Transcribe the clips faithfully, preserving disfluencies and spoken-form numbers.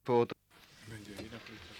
połowę. Będzie i na końcu.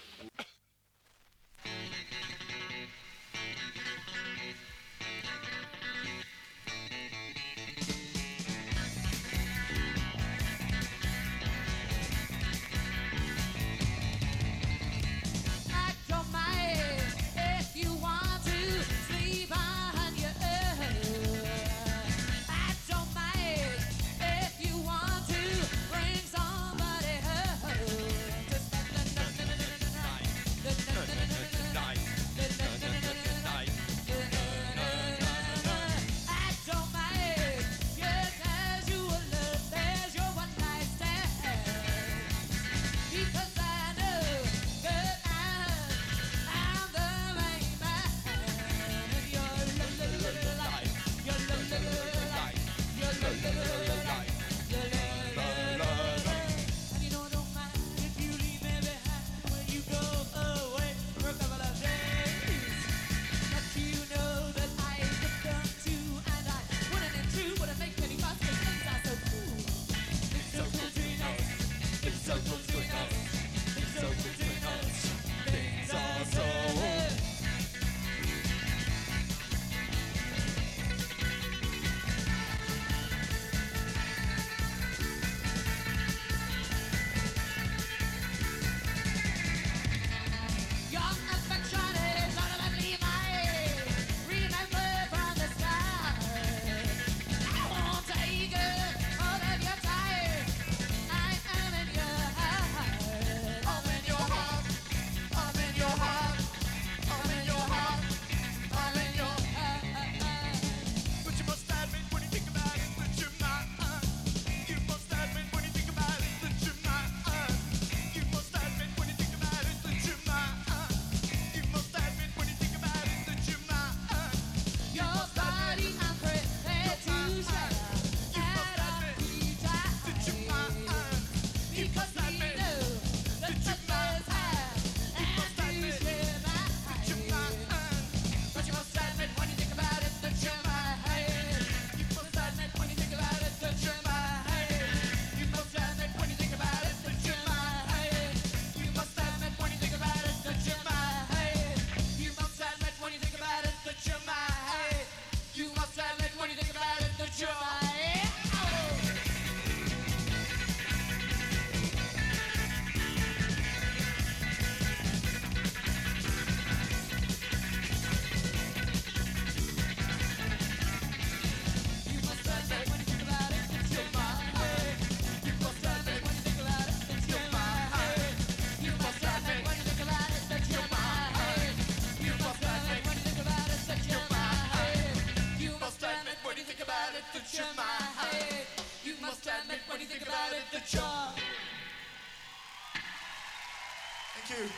Thank you.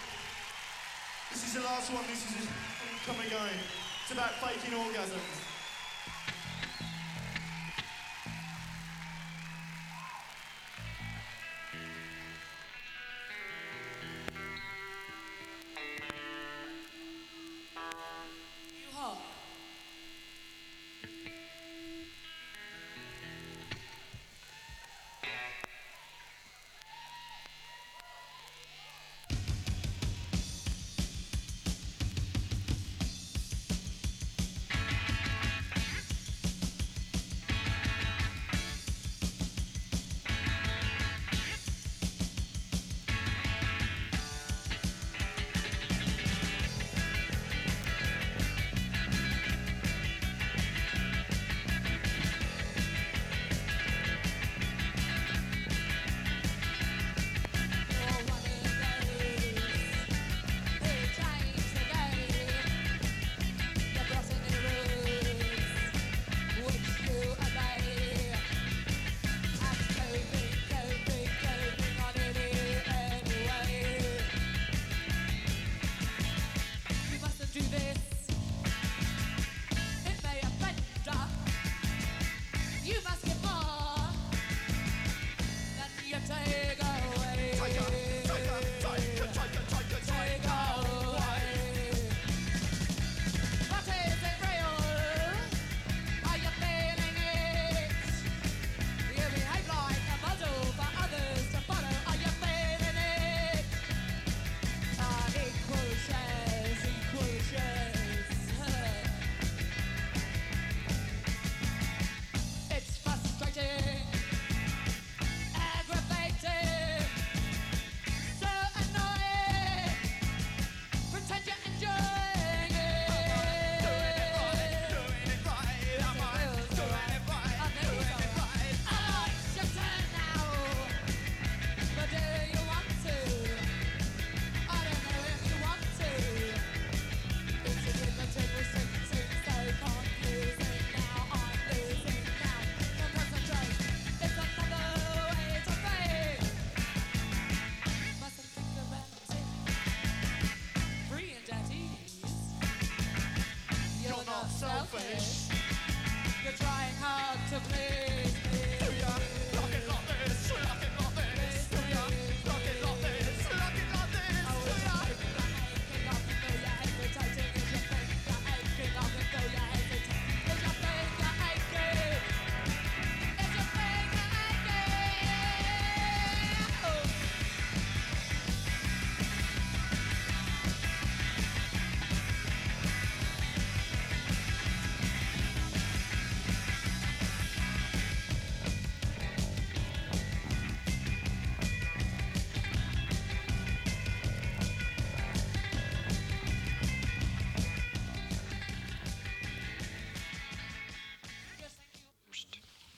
This is the last one. This is come and going. It's about faking orgasms. You hot?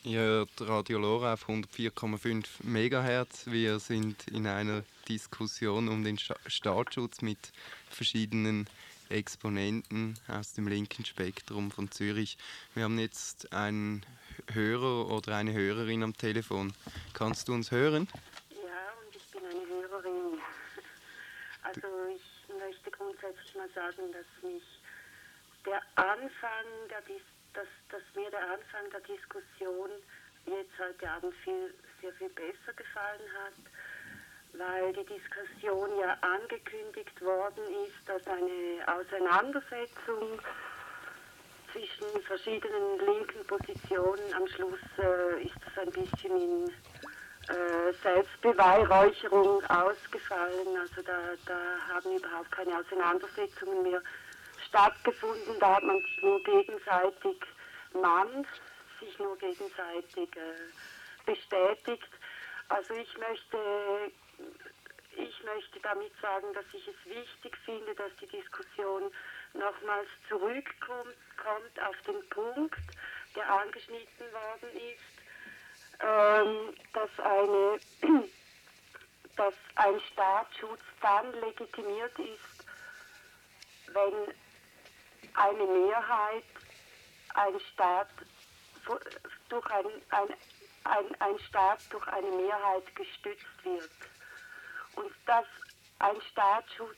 Ihr hört Radio Lora auf hundertvier Komma fünf Megahertz. Wir sind in einer Diskussion um den Staatsschutz mit verschiedenen Exponenten aus dem linken Spektrum von Zürich. Wir haben jetzt einen Hörer oder eine Hörerin am Telefon. Kannst du uns hören? Ja, und ich bin eine Hörerin. Also ich möchte grundsätzlich mal sagen, dass mich der Anfang der Dis dass, dass mir der Anfang der Diskussion jetzt heute Abend viel, sehr viel besser gefallen hat, weil die Diskussion ja angekündigt worden ist als eine Auseinandersetzung zwischen verschiedenen linken Positionen. Am Schluss äh, ist es ein bisschen in äh, Selbstbeweihräucherung ausgefallen. Also da, da haben überhaupt keine Auseinandersetzungen mehr stattgefunden. Da hat man sich nur gegenseitig Mann, sich nur gegenseitig äh, bestätigt. Also ich möchte, ich möchte damit sagen, dass ich es wichtig finde, dass die Diskussion nochmals zurückkommt kommt auf den Punkt, der angeschnitten worden ist, ähm, dass, eine, dass ein Staatsschutz dann legitimiert ist, wenn eine Mehrheit, ein Staat durch ein, ein, ein, ein Staat durch eine Mehrheit gestützt wird. Und dass ein Staatsschutz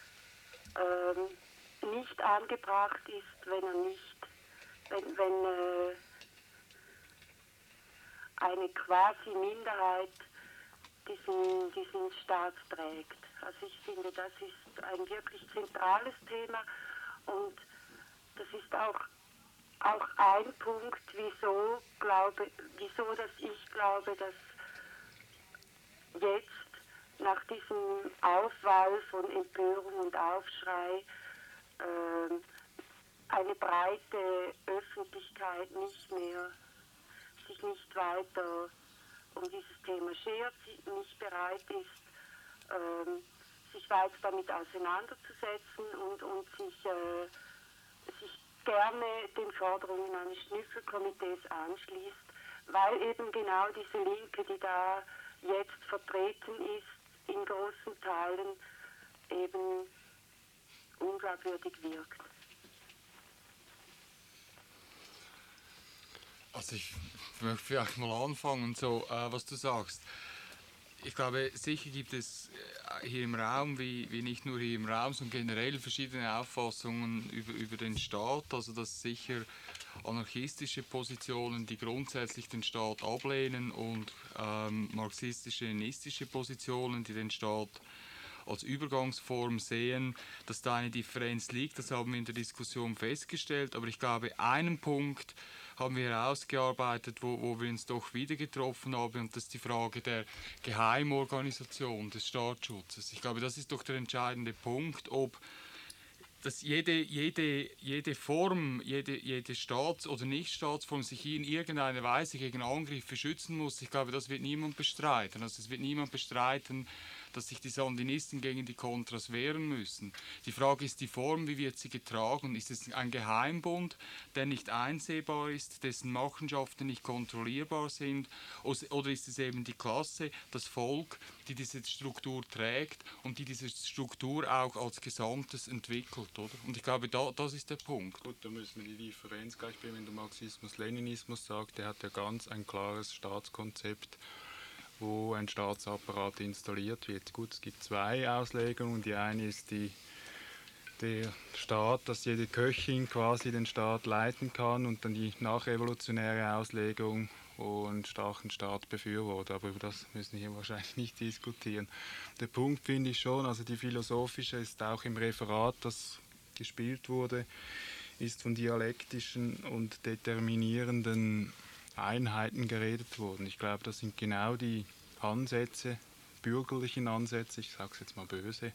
ähm, nicht angebracht ist, wenn er nicht, wenn, wenn äh, eine quasi Minderheit diesen, diesen Staat trägt. Also ich finde, das ist ein wirklich zentrales Thema und das ist auch, auch ein Punkt, wieso, glaube, wieso dass ich glaube, dass jetzt nach diesem Aufwall von Empörung und Aufschrei äh, eine breite Öffentlichkeit nicht mehr, sich nicht weiter um dieses Thema schert, nicht bereit ist, äh, sich weiter damit auseinanderzusetzen und, und sich, äh, sich gerne den Forderungen eines Schnüffelkomitees anschließt, weil eben genau diese Linke, die da jetzt vertreten ist, in großen Teilen eben unglaubwürdig wirkt. Also ich möchte vielleicht mal anfangen, so äh, was du sagst. Ich glaube, sicher gibt es hier im Raum, wie, wie nicht nur hier im Raum, sondern generell verschiedene Auffassungen über, über den Staat. Also dass sicher anarchistische Positionen, die grundsätzlich den Staat ablehnen, und ähm, marxistisch-leninistische Positionen, die den Staat als Übergangsform sehen, dass da eine Differenz liegt. Das haben wir in der Diskussion festgestellt. Aber ich glaube, einen Punkt haben wir herausgearbeitet, wo, wo wir uns doch wieder getroffen haben, und das ist die Frage der Geheimorganisation des Staatsschutzes. Ich glaube, das ist doch der entscheidende Punkt, ob dass jede, jede, jede Form, jede, jede Staats- oder Nichtstaatsform sich in irgendeiner Weise gegen Angriffe schützen muss. Ich glaube, das wird niemand bestreiten. Also es wird niemand bestreiten, dass sich die Sandinisten gegen die Contras wehren müssen. Die Frage ist die Form, wie wird sie getragen? Ist es ein Geheimbund, der nicht einsehbar ist, dessen Machenschaften nicht kontrollierbar sind? Oder ist es eben die Klasse, das Volk, die diese Struktur trägt und die diese Struktur auch als Gesamtes entwickelt? Oder? Und ich glaube, da, das ist der Punkt. Gut, da müssen wir die Differenz gleich bringen, wenn der Marxismus-Leninismus sagt, der hat ja ganz ein klares Staatskonzept, wo ein Staatsapparat installiert wird. Gut, es gibt zwei Auslegungen. Die eine ist die, der Staat, dass jede Köchin quasi den Staat leiten kann, und dann die nachrevolutionäre Auslegung, wo ein starken Staat befürwortet. Aber über das müssen wir hier wahrscheinlich nicht diskutieren. Der Punkt finde ich schon, also die philosophische ist auch im Referat, das gespielt wurde, ist von dialektischen und determinierenden Einheiten geredet worden. Ich glaube, das sind genau die Ansätze, bürgerlichen Ansätze, ich sage es jetzt mal böse,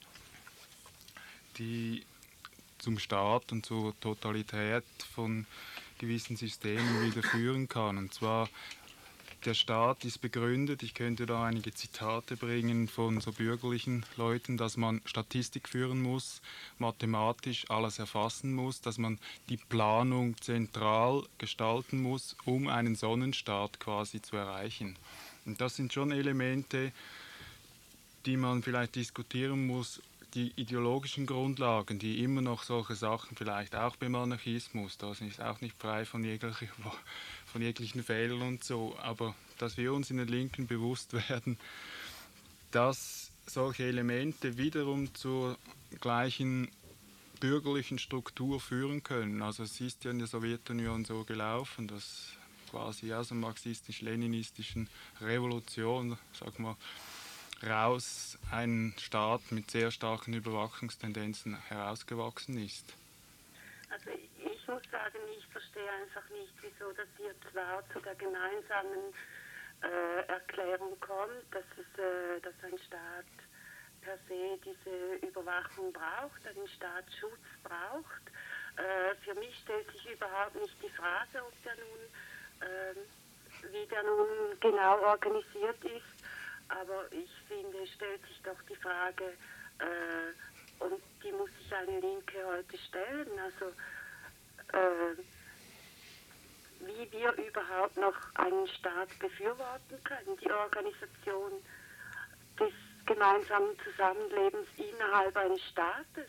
die zum Staat und zur Totalität von gewissen Systemen wieder führen kann. Und zwar der Staat ist begründet, ich könnte da einige Zitate bringen von so bürgerlichen Leuten, dass man Statistik führen muss, mathematisch alles erfassen muss, dass man die Planung zentral gestalten muss, um einen Sonnenstaat quasi zu erreichen. Und das sind schon Elemente, die man vielleicht diskutieren muss, die ideologischen Grundlagen, die immer noch solche Sachen, vielleicht auch beim Anarchismus, das ist auch nicht frei von, jegliche, von jeglichen Fehlern und so, aber dass wir uns in den Linken bewusst werden, dass solche Elemente wiederum zur gleichen bürgerlichen Struktur führen können. Also es ist ja in der Sowjetunion so gelaufen, dass quasi aus der marxistisch-leninistischen Revolution, sag mal, raus ein Staat mit sehr starken Überwachungstendenzen herausgewachsen ist. Also ich muss sagen, ich verstehe einfach nicht, wieso dass ihr zwar zu der gemeinsamen äh, Erklärung kommt, dass, es, äh, dass ein Staat per se diese Überwachung braucht, einen Staatsschutz braucht. Äh, für mich stellt sich überhaupt nicht die Frage, ob der nun, äh, wie der nun genau organisiert ist. Aber ich finde, es stellt sich doch die Frage, äh, und die muss sich eine Linke heute stellen, also äh, wie wir überhaupt noch einen Staat befürworten können, die Organisation des gemeinsamen Zusammenlebens innerhalb eines Staates.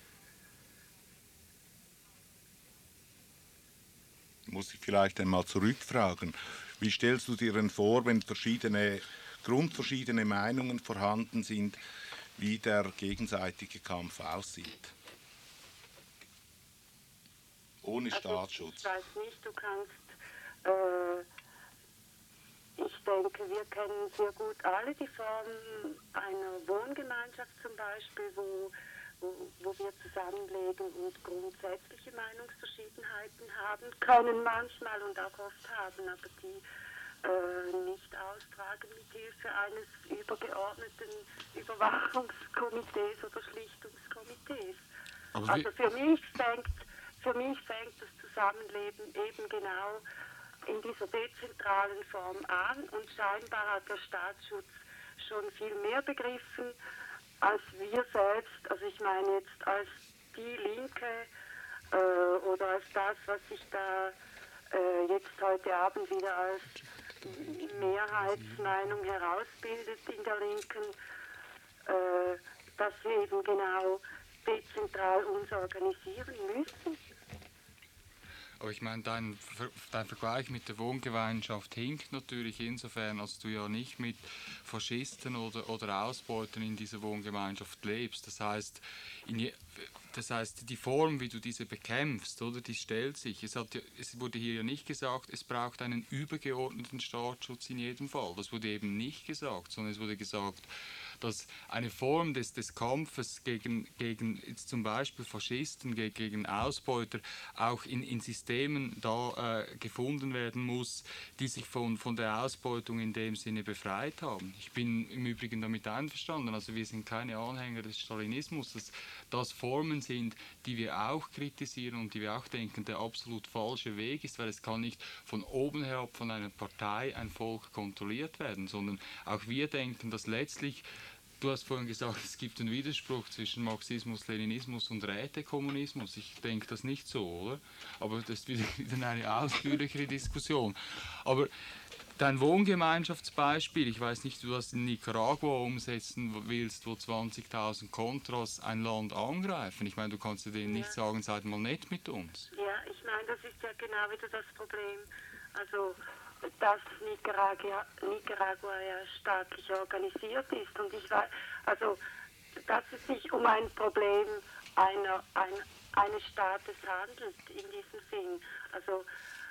Muss ich vielleicht einmal zurückfragen, wie stellst du dir denn vor, wenn verschiedene grundverschiedene Meinungen vorhanden sind, wie der gegenseitige Kampf aussieht. Ohne also Staatsschutz. Ich weiß nicht, du kannst, äh, ich denke, wir kennen sehr gut alle die Form einer Wohngemeinschaft zum Beispiel, wo, wo, wo wir zusammenleben und grundsätzliche Meinungsverschiedenheiten haben können manchmal und auch oft haben, aber die nicht austragen mit Hilfe eines übergeordneten Überwachungskomitees oder Schlichtungskomitees. Also für mich fängt, für mich fängt das Zusammenleben eben genau in dieser dezentralen Form an und scheinbar hat der Staatsschutz schon viel mehr begriffen als wir selbst, also ich meine jetzt als die Linke äh, oder als das, was sich da äh, jetzt heute Abend wieder als Mehrheitsmeinung herausbildet in der Linken, äh, dass wir eben genau dezentral uns organisieren müssen. Aber ich meine, dein, dein Vergleich mit der Wohngemeinschaft hinkt natürlich insofern, als du ja nicht mit Faschisten oder, oder Ausbeutern in dieser Wohngemeinschaft lebst. Das heißt, in je, das heißt, die Form, wie du diese bekämpfst, oder, die stellt sich. Es, hat, es wurde hier ja nicht gesagt, es braucht einen übergeordneten Staatsschutz in jedem Fall. Das wurde eben nicht gesagt, sondern es wurde gesagt, dass eine Form des, des Kampfes gegen, gegen jetzt zum Beispiel Faschisten, gegen, gegen Ausbeuter auch in, in Systemen da äh, gefunden werden muss, die sich von, von der Ausbeutung in dem Sinne befreit haben. Ich bin im Übrigen damit einverstanden, also wir sind keine Anhänger des Stalinismus, dass das Formen sind, die wir auch kritisieren und die wir auch denken, der absolut falsche Weg ist, weil es kann nicht von oben herab von einer Partei ein Volk kontrolliert werden, sondern auch wir denken, dass letztlich, du hast vorhin gesagt, es gibt einen Widerspruch zwischen Marxismus, Leninismus und Rätekommunismus. Ich denke das nicht so, oder? Aber das ist wieder, wieder eine ausführlichere Diskussion. Aber dein Wohngemeinschaftsbeispiel, ich weiß nicht, wie du das in Nicaragua umsetzen willst, wo zwanzigtausend Contras ein Land angreifen. Ich meine, du kannst dir denen ja nicht sagen, seid mal nett mit uns. Ja, ich meine, das ist ja genau wieder das Problem. Also, dass Nicaragua, Nicaragua ja staatlich organisiert ist. Und ich weiß, also, dass es sich um ein Problem einer, ein, eines Staates handelt, in diesem Sinn. Also,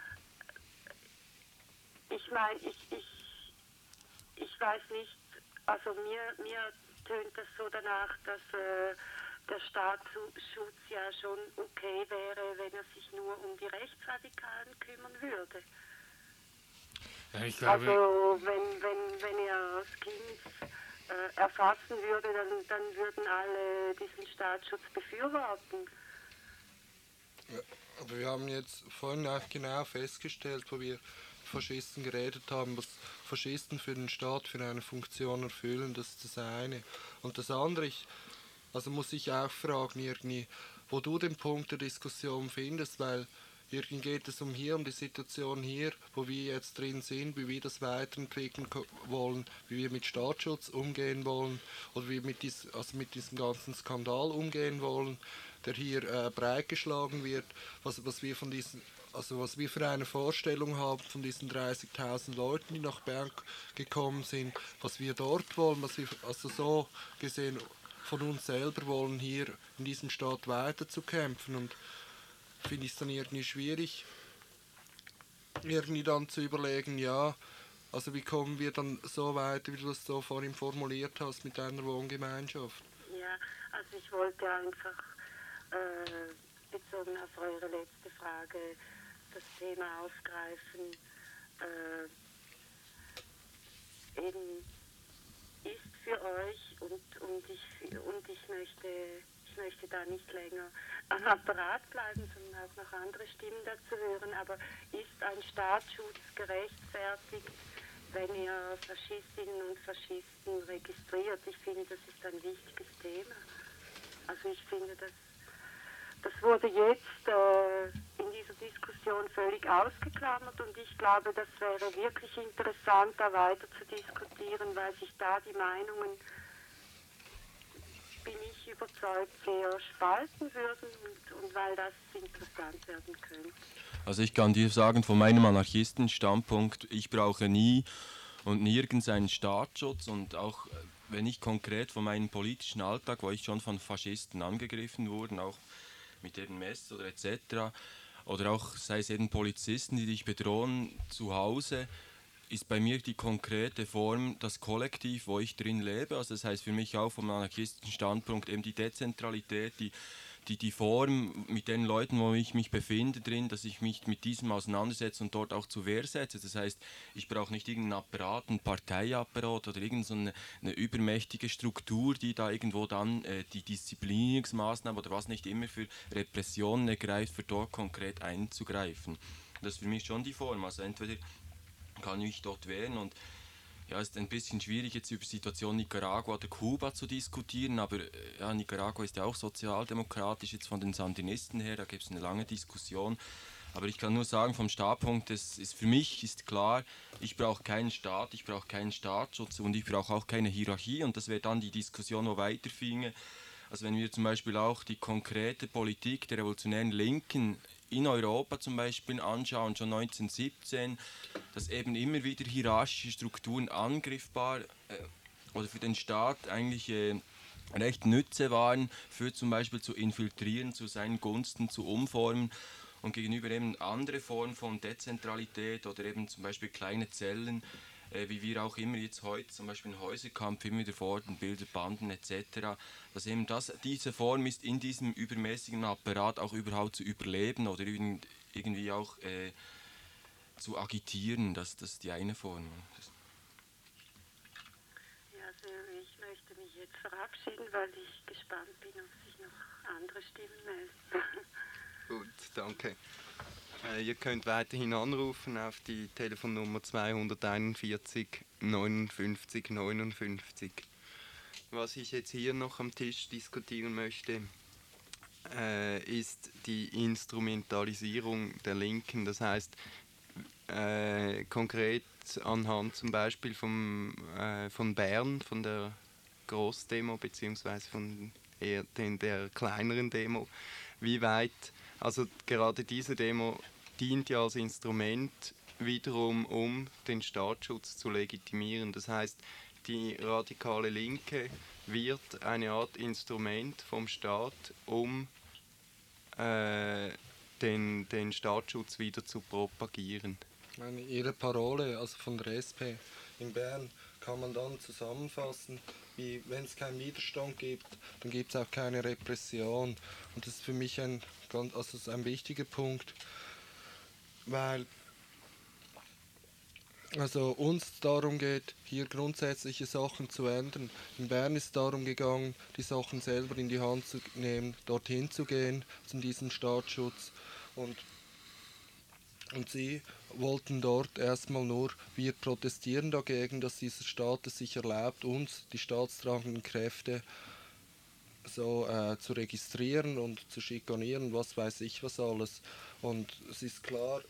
ich meine, ich, ich, ich weiß nicht, also mir, mir tönt das so danach, dass äh, der Staatsschutz ja schon okay wäre, wenn er sich nur um die Rechtsradikalen kümmern würde. Ja, ich glaube, also wenn, wenn, wenn er Skins äh, erfassen würde, dann, dann würden alle diesen Staatsschutz befürworten. Ja, aber wir haben jetzt vorhin auch genau festgestellt, wo wir Faschisten geredet haben, was Faschisten für den Staat für eine Funktion erfüllen, das ist das eine. Und das andere, ich, also muss ich auch fragen, irgendwie, wo du den Punkt der Diskussion findest, weil irgendwie geht es um hier, um die Situation hier, wo wir jetzt drin sind, wie wir das weiterentwickeln wollen, wie wir mit Staatsschutz umgehen wollen oder wie wir mit, dies, also mit diesem ganzen Skandal umgehen wollen, der hier äh, breitgeschlagen wird, was, was wir von diesen, also was wir für eine Vorstellung haben von diesen dreißigtausend Leuten, die nach Bern gekommen sind, was wir dort wollen, was wir also so gesehen von uns selber wollen, hier in diesem Staat weiterzukämpfen. Und finde ich es dann irgendwie schwierig, irgendwie dann zu überlegen, ja, also wie kommen wir dann so weiter, wie du das so vorhin formuliert hast, mit einer Wohngemeinschaft? Ja, also ich wollte einfach, äh, bezogen auf eure letzte Frage, das Thema aufgreifen, äh, eben ist für euch und, und, ich, und ich möchte... Ich möchte da nicht länger am Apparat bleiben, sondern auch noch andere Stimmen dazu hören. Aber ist ein Staatsschutz gerechtfertigt, wenn ihr Faschistinnen und Faschisten registriert? Ich finde, das ist ein wichtiges Thema. Also ich finde, das, das wurde jetzt äh, in dieser Diskussion völlig ausgeklammert und ich glaube, das wäre wirklich interessant, da weiter zu diskutieren, weil sich da die Meinungen, bin ich überzeugt, sehr spalten würden und, und weil das interessant werden könnte. Also ich kann dir sagen, von meinem Anarchistenstandpunkt, ich brauche nie und nirgends einen Staatsschutz und auch wenn ich konkret von meinem politischen Alltag, wo ich schon von Faschisten angegriffen wurde, auch mit eben Messer oder et cetera, oder auch sei es eben Polizisten, die dich bedrohen zu Hause, ist bei mir die konkrete Form das Kollektiv, wo ich drin lebe. Also das heißt für mich auch vom anarchistischen Standpunkt eben die Dezentralität, die, die, die Form mit den Leuten, wo ich mich befinde drin, dass ich mich mit diesem auseinandersetze und dort auch zur Wehr setze. Das heißt, ich brauche nicht irgendeinen Apparat, einen Parteiapparat oder irgendeine so eine, eine übermächtige Struktur, die da irgendwo dann äh, die Disziplinierungsmaßnahmen oder was nicht immer für Repressionen ergreift, für dort konkret einzugreifen. Das ist für mich schon die Form. Also entweder kann ich dort wehren und ja, es ist ein bisschen schwierig jetzt über die Situation Nicaragua oder Kuba zu diskutieren, aber ja, Nicaragua ist ja auch sozialdemokratisch jetzt von den Sandinisten her, da gibt es eine lange Diskussion, aber ich kann nur sagen, vom Startpunkt, das ist, für mich ist klar, ich brauche keinen Staat, ich brauche keinen Staatsschutz und ich brauche auch keine Hierarchie und das wäre dann die Diskussion, wo weiterfinge. Also wenn wir zum Beispiel auch die konkrete Politik der revolutionären Linken in Europa zum Beispiel anschauen, schon neunzehnhundertsiebzehn, dass eben immer wieder hierarchische Strukturen angriffbar äh, oder für den Staat eigentlich äh, recht nütze waren, für zum Beispiel zu infiltrieren, zu seinen Gunsten zu umformen und gegenüber eben andere Formen von Dezentralität oder eben zum Beispiel kleine Zellen, äh, wie wir auch immer jetzt heute, zum Beispiel im Häuserkampf, immer wieder fordern, Bilder, Banden et cetera, dass eben das, diese Form ist, in diesem übermäßigen Apparat auch überhaupt zu überleben oder irgendwie auch äh, zu agitieren, das, das ist die eine Form. Ja, also ich möchte mich jetzt verabschieden, weil ich gespannt bin, ob sich noch andere Stimmen melden. Gut, danke. Äh, ihr könnt weiterhin anrufen auf die Telefonnummer zweihunderteinundvierzig neunundfünfzig neunundfünfzig. Was ich jetzt hier noch am Tisch diskutieren möchte, äh, ist die Instrumentalisierung der Linken. Das heißt, äh, konkret anhand zum Beispiel vom, äh, von Bern, von der Großdemo, beziehungsweise von eher den, der kleineren Demo, wie weit, also gerade diese Demo dient ja als Instrument wiederum, um den Staatsschutz zu legitimieren. Das heißt, die radikale Linke wird eine Art Instrument vom Staat, um äh, den, den Staatsschutz wieder zu propagieren. Meine, ihre Parole, also von der S P in Bern, kann man dann zusammenfassen, wie wenn es keinen Widerstand gibt, dann gibt es auch keine Repression. Und das ist für mich ein, ganz, also ein wichtiger Punkt, weil also uns darum geht, hier grundsätzliche Sachen zu ändern. In Bern ist es darum gegangen, die Sachen selber in die Hand zu nehmen, dorthin zu gehen, zu diesem Staatsschutz. Und, und sie wollten dort erstmal nur, wir protestieren dagegen, dass dieser Staat es sich erlaubt, uns, die staatstragenden Kräfte, so äh, zu registrieren und zu schikanieren, was weiß ich was alles. Und es ist klar,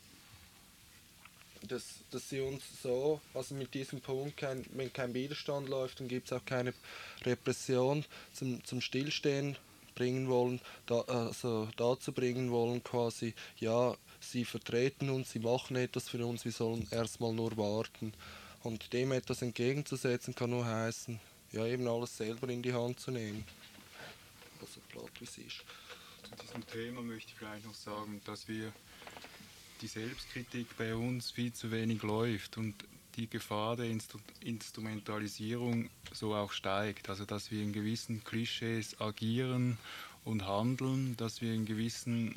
dass, dass sie uns so, also mit diesem Punkt, kein, wenn kein Widerstand läuft, dann gibt es auch keine Repression, zum, zum Stillstehen bringen wollen, da, also dazu bringen wollen quasi, ja, sie vertreten uns, sie machen etwas für uns, wir sollen erstmal nur warten. Und dem etwas entgegenzusetzen kann nur heißen, ja, eben alles selber in die Hand zu nehmen. Also platt wie es ist. Zu diesem Thema möchte ich vielleicht noch sagen, dass wir die Selbstkritik bei uns viel zu wenig läuft und die Gefahr der Instru- Instrumentalisierung so auch steigt. Also dass wir in gewissen Klischees agieren und handeln, dass wir in gewissen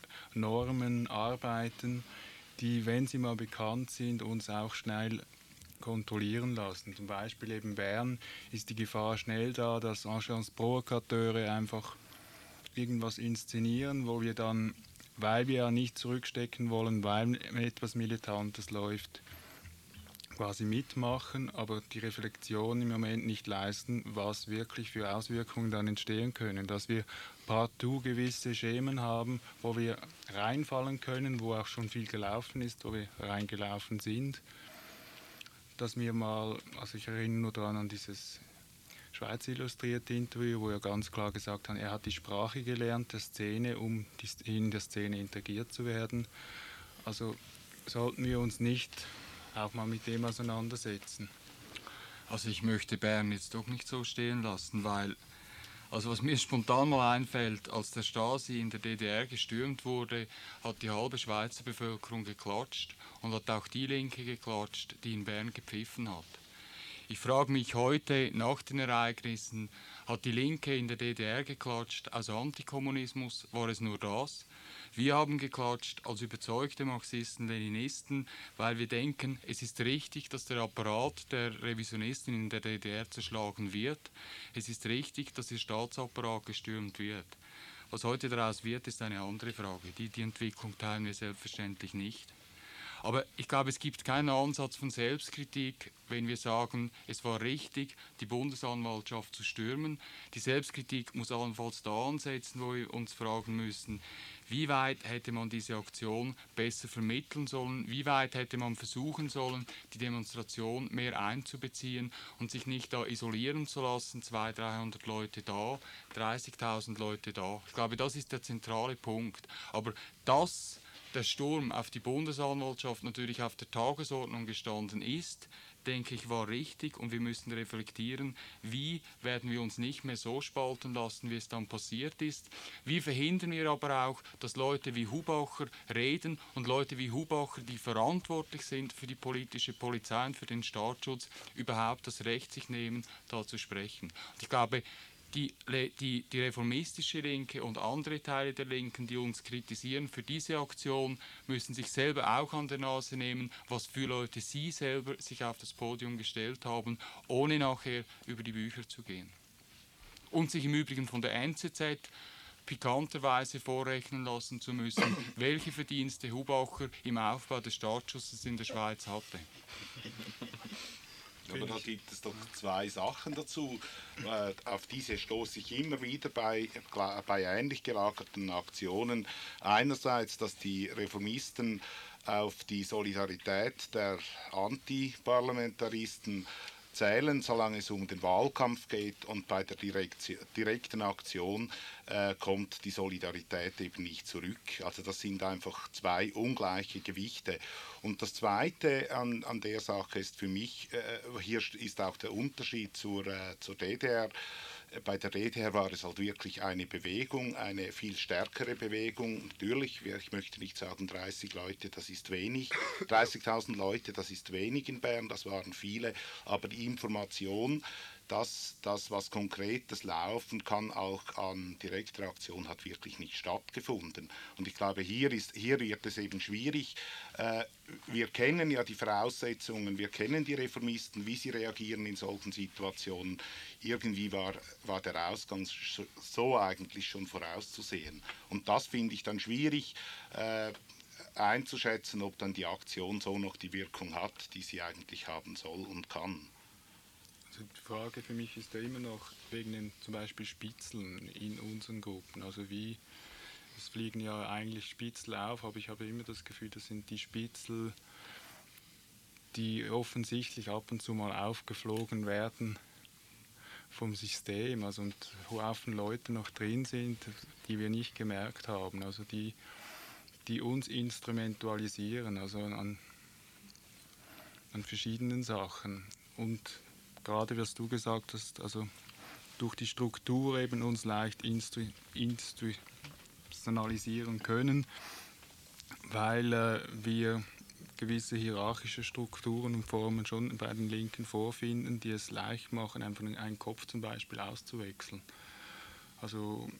Normen arbeiten, die, wenn sie mal bekannt sind, uns auch schnell kontrollieren lassen. Zum Beispiel eben Bern ist die Gefahr schnell da, dass Agence Provocateure einfach irgendwas inszenieren, wo wir dann, weil wir ja nicht zurückstecken wollen, weil etwas Militantes läuft, quasi mitmachen, aber die Reflexion im Moment nicht leisten, was wirklich für Auswirkungen dann entstehen können. Dass wir partout gewisse Schemen haben, wo wir reinfallen können, wo auch schon viel gelaufen ist, wo wir reingelaufen sind. Dass wir mal, also ich erinnere nur daran an dieses Schweiz Illustrierte Interview, wo er ganz klar gesagt hat, er hat die Sprache gelernt der Szene, um die, in der Szene integriert zu werden. Also sollten wir uns nicht auch mal mit dem auseinandersetzen. Also ich möchte Bern jetzt doch nicht so stehen lassen, weil, also was mir spontan mal einfällt, als der Stasi in der D D R gestürmt wurde, hat die halbe Schweizer Bevölkerung geklatscht und hat auch die Linke geklatscht, die in Bern gepfiffen hat. Ich frage mich heute, nach den Ereignissen, hat die Linke in der D D R geklatscht aus Antikommunismus? War es nur das? Wir haben geklatscht als überzeugte Marxisten-Leninisten, weil wir denken, es ist richtig, dass der Apparat der Revisionisten in der D D R zerschlagen wird. Es ist richtig, dass der Staatsapparat gestürmt wird. Was heute daraus wird, ist eine andere Frage. Die, die Entwicklung teilen wir selbstverständlich nicht. Aber ich glaube, es gibt keinen Ansatz von Selbstkritik, wenn wir sagen, es war richtig, die Bundesanwaltschaft zu stürmen. Die Selbstkritik muss allenfalls da ansetzen, wo wir uns fragen müssen, wie weit hätte man diese Aktion besser vermitteln sollen, wie weit hätte man versuchen sollen, die Demonstration mehr einzubeziehen und sich nicht da isolieren zu lassen, zweihundert, dreihundert Leute da, dreißigtausend Leute da. Ich glaube, das ist der zentrale Punkt. Aber das der Sturm auf die Bundesanwaltschaft natürlich auf der Tagesordnung gestanden ist, denke ich, war richtig und wir müssen reflektieren, wie werden wir uns nicht mehr so spalten lassen, wie es dann passiert ist. Wie verhindern wir aber auch, dass Leute wie Hubacher reden und Leute wie Hubacher, die verantwortlich sind für die politische Polizei und für den Staatsschutz, überhaupt das Recht sich nehmen, da zu sprechen. Und ich glaube, Die, die, die reformistische Linke und andere Teile der Linken, die uns kritisieren für diese Aktion, müssen sich selber auch an der Nase nehmen, was für Leute sie selber sich auf das Podium gestellt haben, ohne nachher über die Bücher zu gehen. Und sich im Übrigen von der N Z Z pikanterweise vorrechnen lassen zu müssen, welche Verdienste Hubacher im Aufbau des Staatsschutzes in der Schweiz hatte. Aber da gibt es doch zwei Sachen dazu. Äh, auf diese stoße ich immer wieder bei, bei ähnlich gelagerten Aktionen. Einerseits, dass die Reformisten auf die Solidarität der Antiparlamentaristen zählen, solange es um den Wahlkampf geht, und bei der Direkt, direkten Aktion äh, kommt die Solidarität eben nicht zurück. Also das sind einfach zwei ungleiche Gewichte. Und das Zweite an, an der Sache ist für mich, äh, hier ist auch der Unterschied zur, äh, zur D D R. Bei der D D R war es halt wirklich eine Bewegung, eine viel stärkere Bewegung. Natürlich, ich möchte nicht sagen dreißig Leute, das ist wenig. dreißigtausend Leute, das ist wenig in Bern, das waren viele. Aber die Information, dass das, was Konkretes laufen kann, auch an direkter Aktion, hat wirklich nicht stattgefunden. Und ich glaube, hier, ist, hier wird es eben schwierig. Äh, wir kennen ja die Voraussetzungen, wir kennen die Reformisten, wie sie reagieren in solchen Situationen. Irgendwie war, war der Ausgang so eigentlich schon vorauszusehen. Und das finde ich dann schwierig, äh, einzuschätzen, ob dann die Aktion so noch die Wirkung hat, die sie eigentlich haben soll und kann. Also die Frage für mich ist ja immer noch wegen den zum Beispiel Spitzeln in unseren Gruppen. Also wie, es fliegen ja eigentlich Spitzel auf, aber ich habe immer das Gefühl, das sind die Spitzel, die offensichtlich ab und zu mal aufgeflogen werden vom System, also und Haufen Leute noch drin sind, die wir nicht gemerkt haben, also die, die uns instrumentalisieren, also an, an verschiedenen Sachen. Und gerade was du gesagt hast, also durch die Struktur eben uns leicht instru- institutionalisieren können, weil äh, wir gewisse hierarchische Strukturen und Formen schon bei den Linken vorfinden, die es leicht machen, einfach einen Kopf zum Beispiel auszuwechseln. Also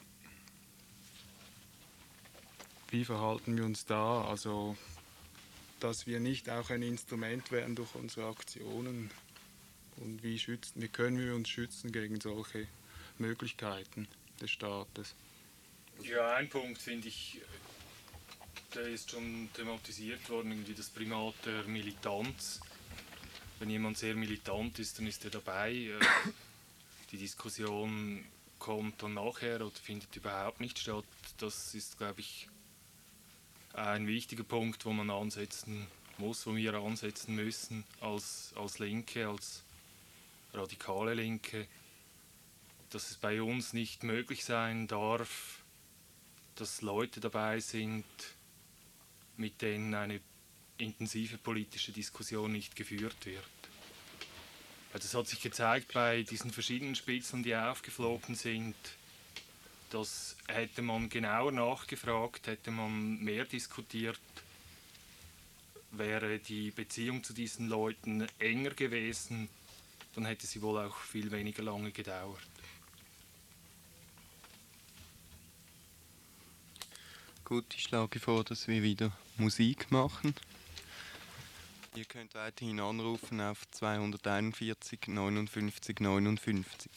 wie verhalten wir uns da? Also dass wir nicht auch ein Instrument werden durch unsere Aktionen und wie, schützen, wie können wir uns schützen gegen solche Möglichkeiten des Staates? Ja, ein Punkt finde ich, der ist schon thematisiert worden, irgendwie das Primat der Militanz. Wenn jemand sehr militant ist, dann ist er dabei. Die Diskussion kommt dann nachher oder findet überhaupt nicht statt. Das ist, glaube ich, ein wichtiger Punkt, wo man ansetzen muss, wo wir ansetzen müssen als, als Linke, als radikale Linke, dass es bei uns nicht möglich sein darf, dass Leute dabei sind, mit denen eine intensive politische Diskussion nicht geführt wird. Das hat sich gezeigt bei diesen verschiedenen Spitzeln, die aufgeflogen sind, dass hätte man genauer nachgefragt, hätte man mehr diskutiert, wäre die Beziehung zu diesen Leuten enger gewesen, dann hätte sie wohl auch viel weniger lange gedauert. Gut, ich schlage vor, dass wir wieder Musik machen. Ihr könnt weiterhin anrufen auf zweihunderteinundvierzig neunundfünfzig neunundfünfzig.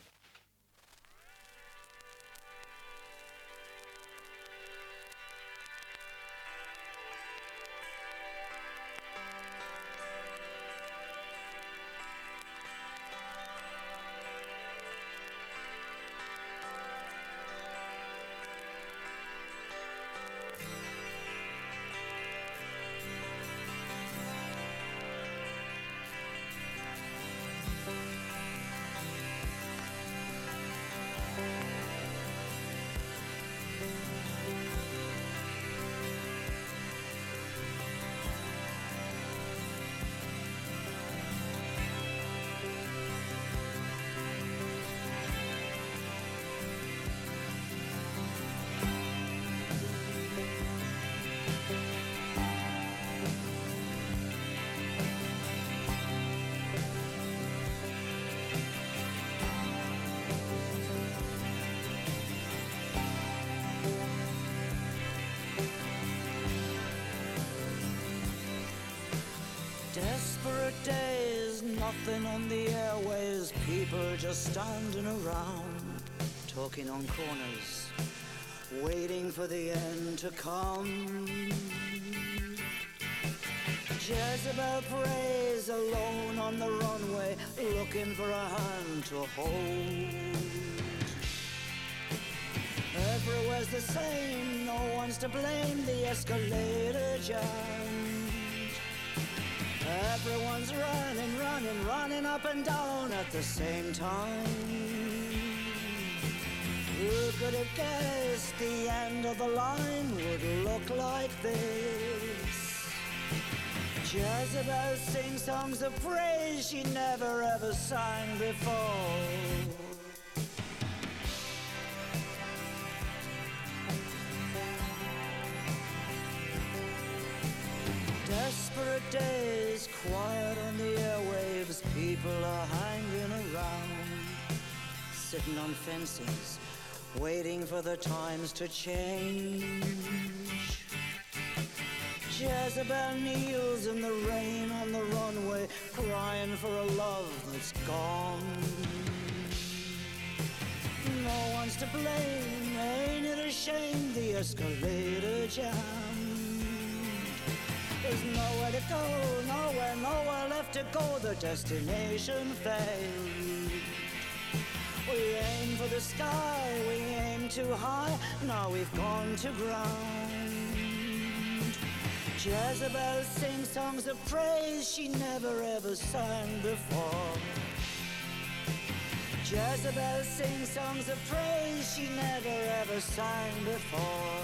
Desperate days, nothing on the airways, people just standing around, talking on corners, waiting for the end to come. Jezebel prays alone on the runway, looking for a hand to hold. Everywhere's the same, no one's to blame, the escalator jammed. Everyone's running, running, running up and down at the same time. Who could have guessed the end of the line would look like this? Jezebel sings songs of praise she never ever sang before. Desperate days, quiet on the airwaves, people are hanging around, sitting on fences, waiting for the times to change. Jezebel kneels in the rain on the runway, crying for a love that's gone. No one's to blame, ain't it a shame, the escalator jammed. There's nowhere to go, nowhere, nowhere left to go. The destination failed. We aim for the sky, we aim too high. Now we've gone to ground. Jezebel sings songs of praise she never ever sang before. Jezebel sings songs of praise she never ever sang before.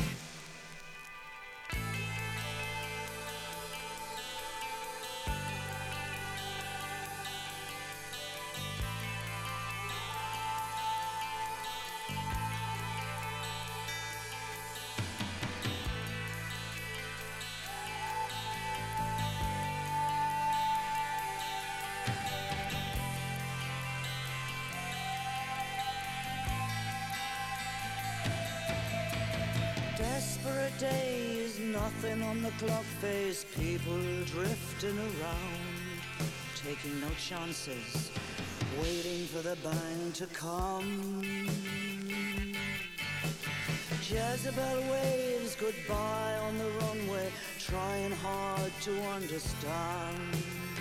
Desperate days, nothing on the clock face, people drifting around, taking no chances, waiting for the bang to come. Jezebel waves goodbye on the runway, trying hard to understand.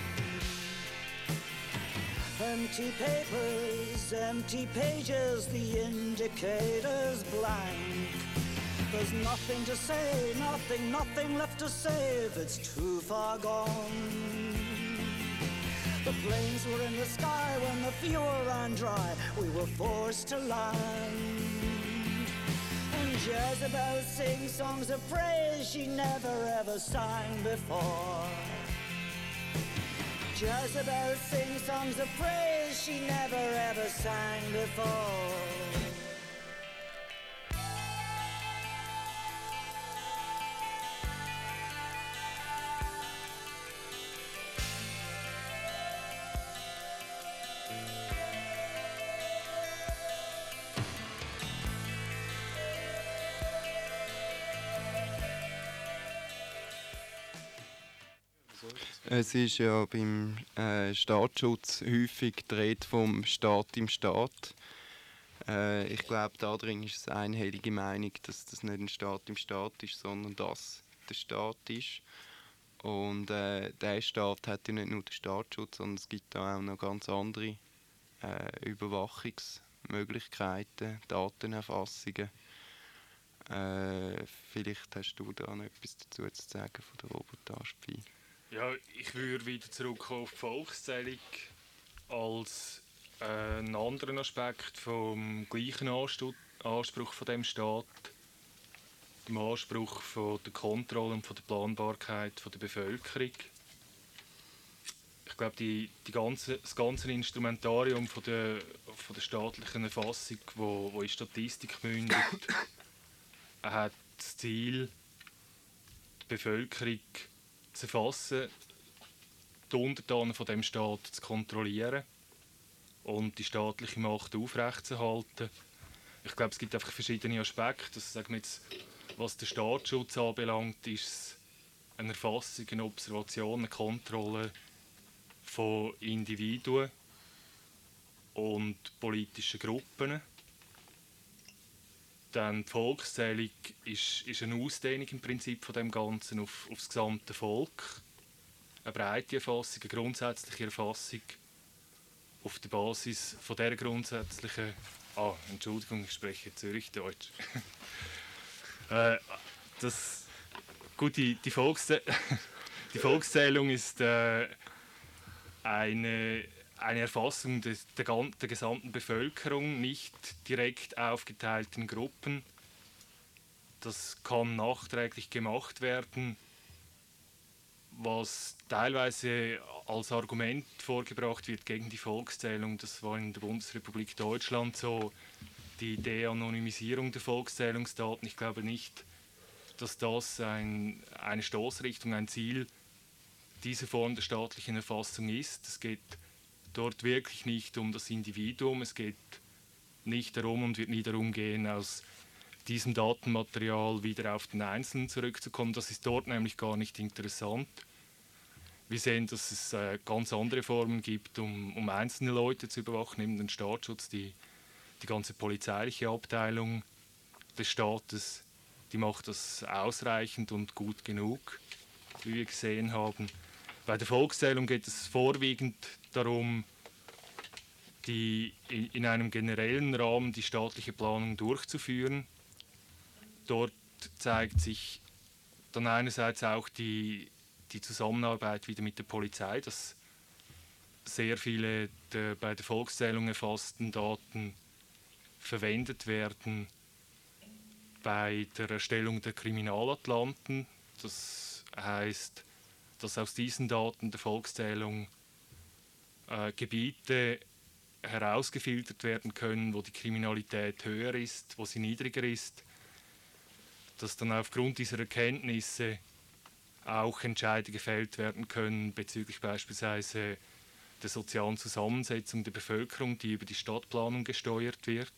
Empty papers, empty pages, the indicators blank. There's nothing to say, nothing, nothing left to save, it's too far gone. The planes were in the sky when the fuel ran dry, we were forced to land. And Jezebel sings songs of praise she never ever sang before. Jezebel sings songs of praise she never ever sang before. Es ist ja beim äh, Staatsschutz häufig gedreht vom Staat im Staat. Äh, ich glaube, darin ist es einhellige Meinung, dass das nicht ein Staat im Staat ist, sondern dass der Staat ist. Und äh, der Staat hat ja nicht nur den Staatsschutz, sondern es gibt da auch noch ganz andere äh, Überwachungsmöglichkeiten, Datenerfassungen. Äh, vielleicht hast du da noch etwas dazu zu sagen von der Roboter-Spiel. Ja, ich würde wieder zurück auf die Volkszählung als äh, einen anderen Aspekt vom gleichen Anstu- Anspruch von dem Staat, dem Anspruch von der Kontrolle und von der Planbarkeit von der Bevölkerung. Ich glaube, die, die ganze, das ganze Instrumentarium von der, von der staatlichen Erfassung, wo, wo in Statistik mündet, hat das Ziel, die Bevölkerung zu erfassen, die Untertanen von dem Staat zu kontrollieren und die staatliche Macht aufrechtzuerhalten. Ich glaube, es gibt einfach verschiedene Aspekte. Also, sagen wir jetzt, was den Staatsschutz anbelangt, ist es eine Erfassung, eine Observation, eine Kontrolle von Individuen und politischen Gruppen. Dann die Volkszählung ist, ist eine Ausdehnung im Prinzip von dem Ganzen auf, auf das gesamte Volk. Eine breite Erfassung, eine grundsätzliche Erfassung auf der Basis von dieser grundsätzlichen... Ah, Entschuldigung, ich spreche Zürichdeutsch. äh, das, gut, die, die, Volkszäh- die Volkszählung ist äh, eine... eine Erfassung des, der, der gesamten Bevölkerung, nicht direkt aufgeteilt in Gruppen. Das kann nachträglich gemacht werden, was teilweise als Argument vorgebracht wird gegen die Volkszählung. Das war in der Bundesrepublik Deutschland so, die Idee Anonymisierung der Volkszählungsdaten. Ich glaube nicht, dass das ein, eine Stoßrichtung, ein Ziel dieser Form der staatlichen Erfassung ist. Es geht dort wirklich nicht um das Individuum, es geht nicht darum und wird nie darum gehen, aus diesem Datenmaterial wieder auf den Einzelnen zurückzukommen. Das ist dort nämlich gar nicht interessant. Wir sehen, dass es äh, ganz andere Formen gibt, um, um einzelne Leute zu überwachen, neben den Staatsschutz, die, die ganze polizeiliche Abteilung des Staates, die macht das ausreichend und gut genug. wie wir gesehen haben. Bei der Volkszählung geht es vorwiegend darum, die in einem generellen Rahmen die staatliche Planung durchzuführen. Dort zeigt sich dann einerseits auch die, die Zusammenarbeit wieder mit der Polizei, dass sehr viele der bei der Volkszählung erfassten Daten verwendet werden bei der Erstellung der Kriminalatlanten. Das heißt, dass aus diesen Daten der Volkszählung äh, Gebiete herausgefiltert werden können, wo die Kriminalität höher ist, wo sie niedriger ist, dass dann aufgrund dieser Erkenntnisse auch Entscheide gefällt werden können bezüglich beispielsweise der sozialen Zusammensetzung der Bevölkerung, die über die Stadtplanung gesteuert wird.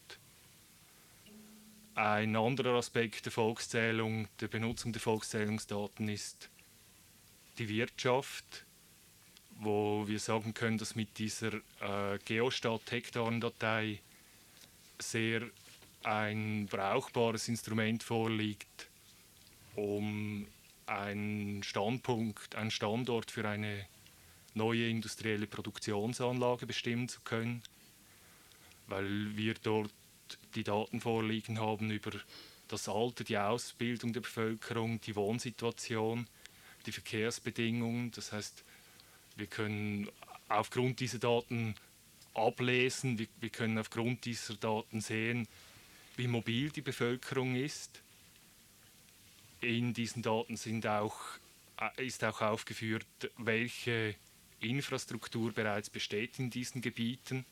Ein anderer Aspekt der Volkszählung, der Benutzung der Volkszählungsdaten ist die Wirtschaft, wo wir sagen können, dass mit dieser äh, Geostat-Hektarendatei sehr ein brauchbares Instrument vorliegt, um einen Standpunkt, einen Standort für eine neue industrielle Produktionsanlage bestimmen zu können, weil wir dort die Daten vorliegen haben über das Alter, die Ausbildung der Bevölkerung, die Wohnsituation, die Verkehrsbedingungen. Das heißt, wir können aufgrund dieser Daten ablesen, wir, wir können aufgrund dieser Daten sehen, wie mobil die Bevölkerung ist. In diesen Daten sind auch, ist auch aufgeführt, welche Infrastruktur bereits besteht in diesen Gebieten.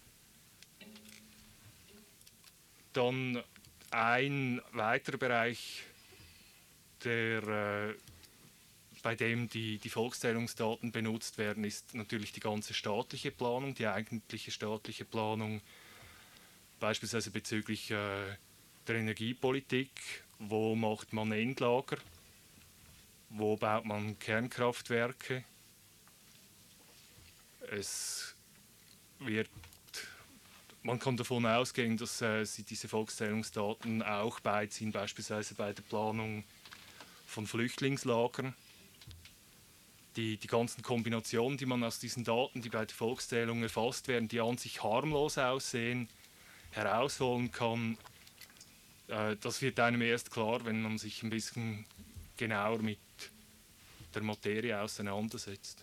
Dann ein weiterer Bereich, der, äh, bei dem die, die Volkszählungsdaten benutzt werden, ist natürlich die ganze staatliche Planung, die eigentliche staatliche Planung, beispielsweise bezüglich äh, der Energiepolitik. Wo macht man Endlager? Wo baut man Kernkraftwerke? Es wird, man kann davon ausgehen, dass äh, sie diese Volkszählungsdaten auch beiziehen, beispielsweise bei der Planung von Flüchtlingslagern. Die, die ganzen Kombinationen, die man aus diesen Daten, die bei der Volkszählung erfasst werden, die an sich harmlos aussehen, herausholen kann, äh, das wird einem erst klar, wenn man sich ein bisschen genauer mit der Materie auseinandersetzt.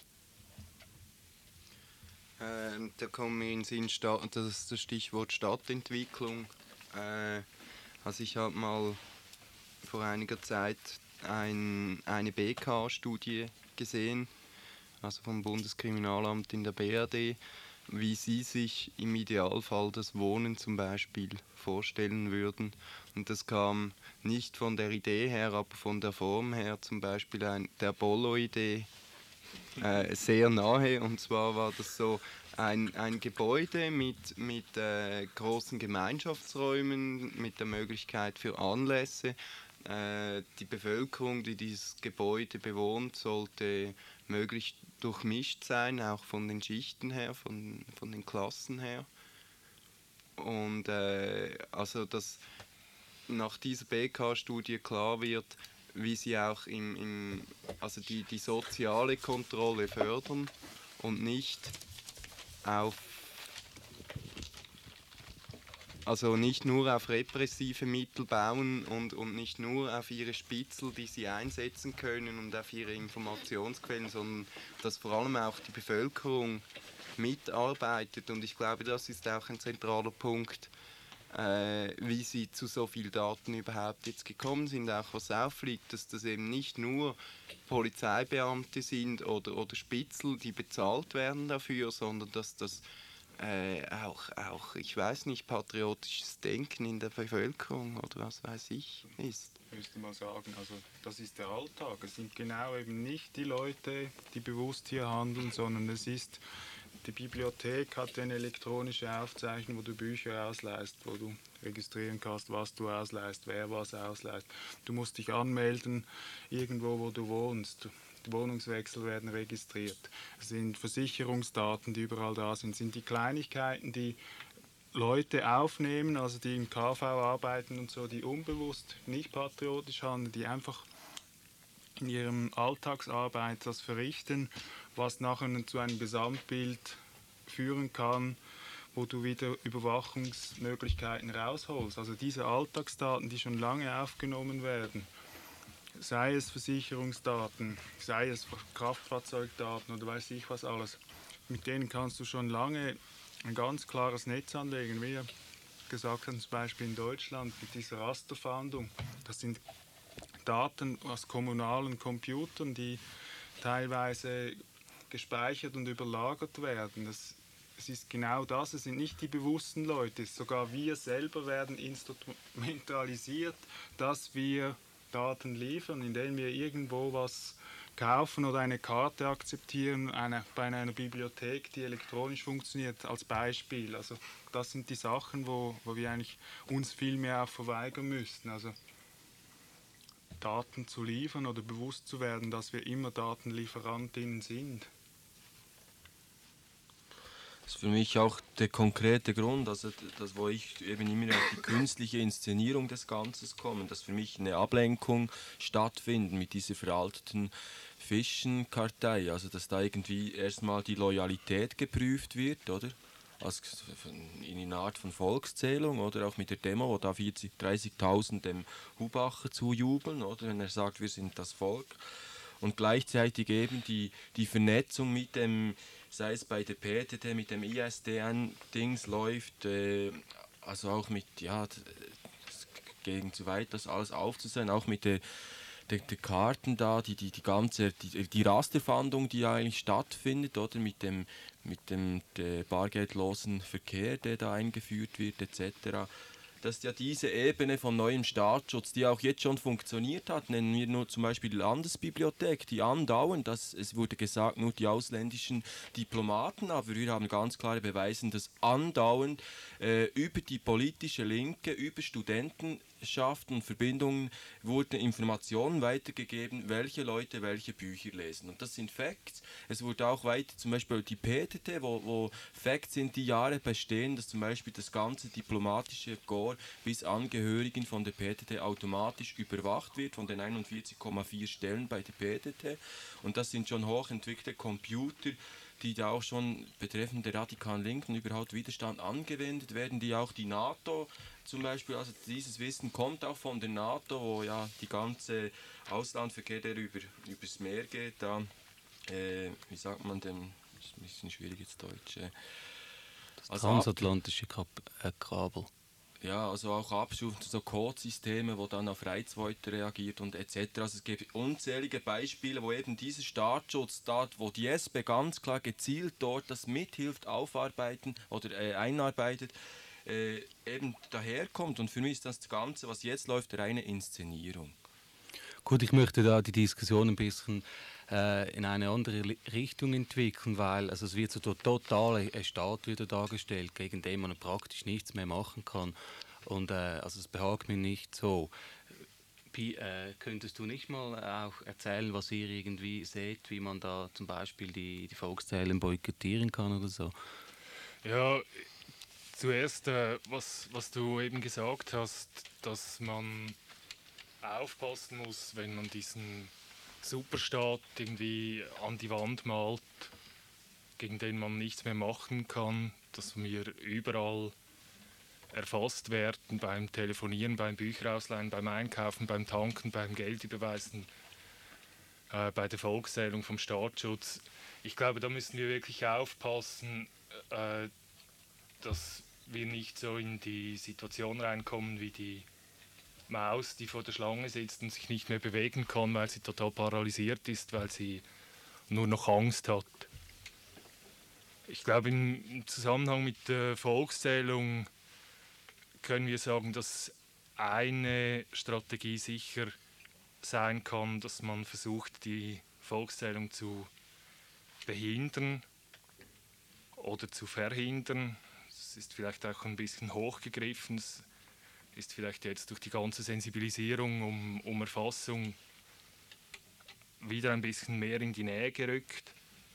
Äh, da kommen wir in den Sinn, Stadt, das ist das Stichwort Stadtentwicklung. Äh, also ich habe mal vor einiger Zeit ein, eine B K-Studie gesehen, also vom Bundeskriminalamt in der B R D, wie sie sich im Idealfall das Wohnen zum Beispiel vorstellen würden. Und das kam nicht von der Idee her, aber von der Form her, zum Beispiel ein, der Bollo-Idee, äh, sehr nahe. Und zwar war das so ein, ein Gebäude mit, mit äh, großen Gemeinschaftsräumen, mit der Möglichkeit für Anlässe. Äh, die Bevölkerung, die dieses Gebäude bewohnt, sollte möglichst durchmischt sein, auch von den Schichten her, von, von den Klassen her. Und äh, also dass nach dieser B K-Studie klar wird, wie sie auch im, im, also die, die soziale Kontrolle fördern und nicht auf Also nicht nur auf repressive Mittel bauen und, und nicht nur auf ihre Spitzel, die sie einsetzen können und auf ihre Informationsquellen, sondern dass vor allem auch die Bevölkerung mitarbeitet. Und ich glaube, das ist auch ein zentraler Punkt, äh, wie sie zu so vielen Daten überhaupt jetzt gekommen sind. Auch was auffliegt, dass das eben nicht nur Polizeibeamte sind oder, oder Spitzel, die bezahlt werden dafür, sondern dass das Äh, auch, auch, ich weiß nicht, patriotisches Denken in der Bevölkerung oder was weiß ich ist. Ich müsste mal sagen, also das ist der Alltag. Es sind genau eben nicht die Leute, die bewusst hier handeln, sondern es ist, die Bibliothek hat eine elektronische Aufzeichnung, wo du Bücher ausleihst, wo du registrieren kannst, was du ausleihst, wer was ausleihst. Du musst dich anmelden irgendwo, wo du wohnst. Die Wohnungswechsel werden registriert. Es sind Versicherungsdaten, die überall da sind. Es sind die Kleinigkeiten, die Leute aufnehmen, also die im K V arbeiten und so, die unbewusst nicht patriotisch handeln, die einfach in ihrem Alltagsarbeit das verrichten, was nachher zu einem Gesamtbild führen kann, wo du wieder Überwachungsmöglichkeiten rausholst. Also diese Alltagsdaten, die schon lange aufgenommen werden, sei es Versicherungsdaten, sei es Kraftfahrzeugdaten oder weiß ich was alles, mit denen kannst du schon lange ein ganz klares Netz anlegen, wie wir gesagt haben, zum Beispiel in Deutschland mit dieser Rasterfahndung. Das sind Daten aus kommunalen Computern, die teilweise gespeichert und überlagert werden. Das, es ist genau das, es sind nicht die bewussten Leute, sogar wir selber werden instrumentalisiert, dass wir Daten liefern, indem wir irgendwo was kaufen oder eine Karte akzeptieren eine, bei einer Bibliothek, die elektronisch funktioniert, als Beispiel. Also das sind die Sachen, wo, wo wir eigentlich uns viel mehr auch verweigern müssten. Also Daten zu liefern oder bewusst zu werden, dass wir immer Datenlieferantinnen sind. Das ist für mich auch der konkrete Grund, also das, wo ich eben immer auf die künstliche Inszenierung des Ganzen komme, dass für mich eine Ablenkung stattfindet mit dieser veralteten Fischenkartei, also dass da irgendwie erstmal die Loyalität geprüft wird, oder? Also in einer Art von Volkszählung, oder auch mit der Demo, wo da vierzig, dreißigtausend dem Hubacher zujubeln, oder, wenn er sagt, wir sind das Volk. Und gleichzeitig eben die, die Vernetzung mit dem, sei es bei der P T T, mit dem I S D N-Dings läuft, äh, also auch mit, ja, es geht zu weit, das alles aufzusehen, auch mit der, der, der Karten da, die, die, die ganze, die, die Rasterfahndung, die eigentlich stattfindet, oder, mit dem, mit dem der bargeldlosen Verkehr, der da eingeführt wird, et cetera. Dass ja diese Ebene von neuem Staatsschutz, die auch jetzt schon funktioniert hat, nennen wir nur zum Beispiel die Landesbibliothek, die andauernd, dass, es wurde gesagt, nur die ausländischen Diplomaten, aber wir haben ganz klare Beweise, dass andauernd äh, über die politische Linke, über Studentenschaften und Verbindungen wurden Informationen weitergegeben, welche Leute welche Bücher lesen. Und das sind Facts. Es wurde auch weiter, zum Beispiel die P T T, wo, wo Facts sind, die Jahre bestehen, dass zum Beispiel das ganze diplomatische Korps bis Angehörigen von der P T T automatisch überwacht wird, von den einundvierzig Komma vier Stellen bei der P T T. Und das sind schon hochentwickelte Computer, die da auch schon betreffend der radikalen Linken überhaupt Widerstand angewendet werden, die auch die NATO zum Beispiel, also dieses Wissen kommt auch von der NATO, wo ja die ganze Auslandverkehr, der über, übers Meer geht, da, äh, wie sagt man denn, das ist ein bisschen schwierig jetzt Deutsch. Äh, das also transatlantische Kap äh, Kabel. Ja, also auch abstufen, so Codesysteme, wo dann auf Reizweite reagiert und et cetera. Also es gibt unzählige Beispiele, wo eben dieser Staatsschutz, da, wo die S P ganz klar gezielt dort das mithilft, aufarbeiten oder äh, einarbeitet, äh, eben daherkommt. Und für mich ist das Ganze, was jetzt läuft, reine Inszenierung. Gut, ich möchte da die Diskussion ein bisschen äh, in eine andere Richtung entwickeln, weil also es wird so total ein Staat wieder dargestellt, gegen den man praktisch nichts mehr machen kann. Und äh, also es behagt mir nicht so. Pi, äh, könntest du nicht mal auch erzählen, was ihr irgendwie seht, wie man da zum Beispiel die, die Volkszählung boykottieren kann oder so? Ja, zuerst, äh, was, was du eben gesagt hast, dass man aufpassen muss, wenn man diesen Superstaat irgendwie an die Wand malt, gegen den man nichts mehr machen kann, dass wir überall erfasst werden, beim Telefonieren, beim Bücherausleihen, beim Einkaufen, beim Tanken, beim Geldüberweisen, äh, bei der Volkszählung vom Staatsschutz. Ich glaube, da müssen wir wirklich aufpassen, äh, dass wir nicht so in die Situation reinkommen wie die Maus, die vor der Schlange sitzt und sich nicht mehr bewegen kann, weil sie total paralysiert ist, weil sie nur noch Angst hat. Ich glaube, im Zusammenhang mit der Volkszählung können wir sagen, dass eine Strategie sicher sein kann, dass man versucht, die Volkszählung zu behindern oder zu verhindern. Das ist vielleicht auch ein bisschen hochgegriffen. Das ist vielleicht jetzt durch die ganze Sensibilisierung um, um Erfassung wieder ein bisschen mehr in die Nähe gerückt.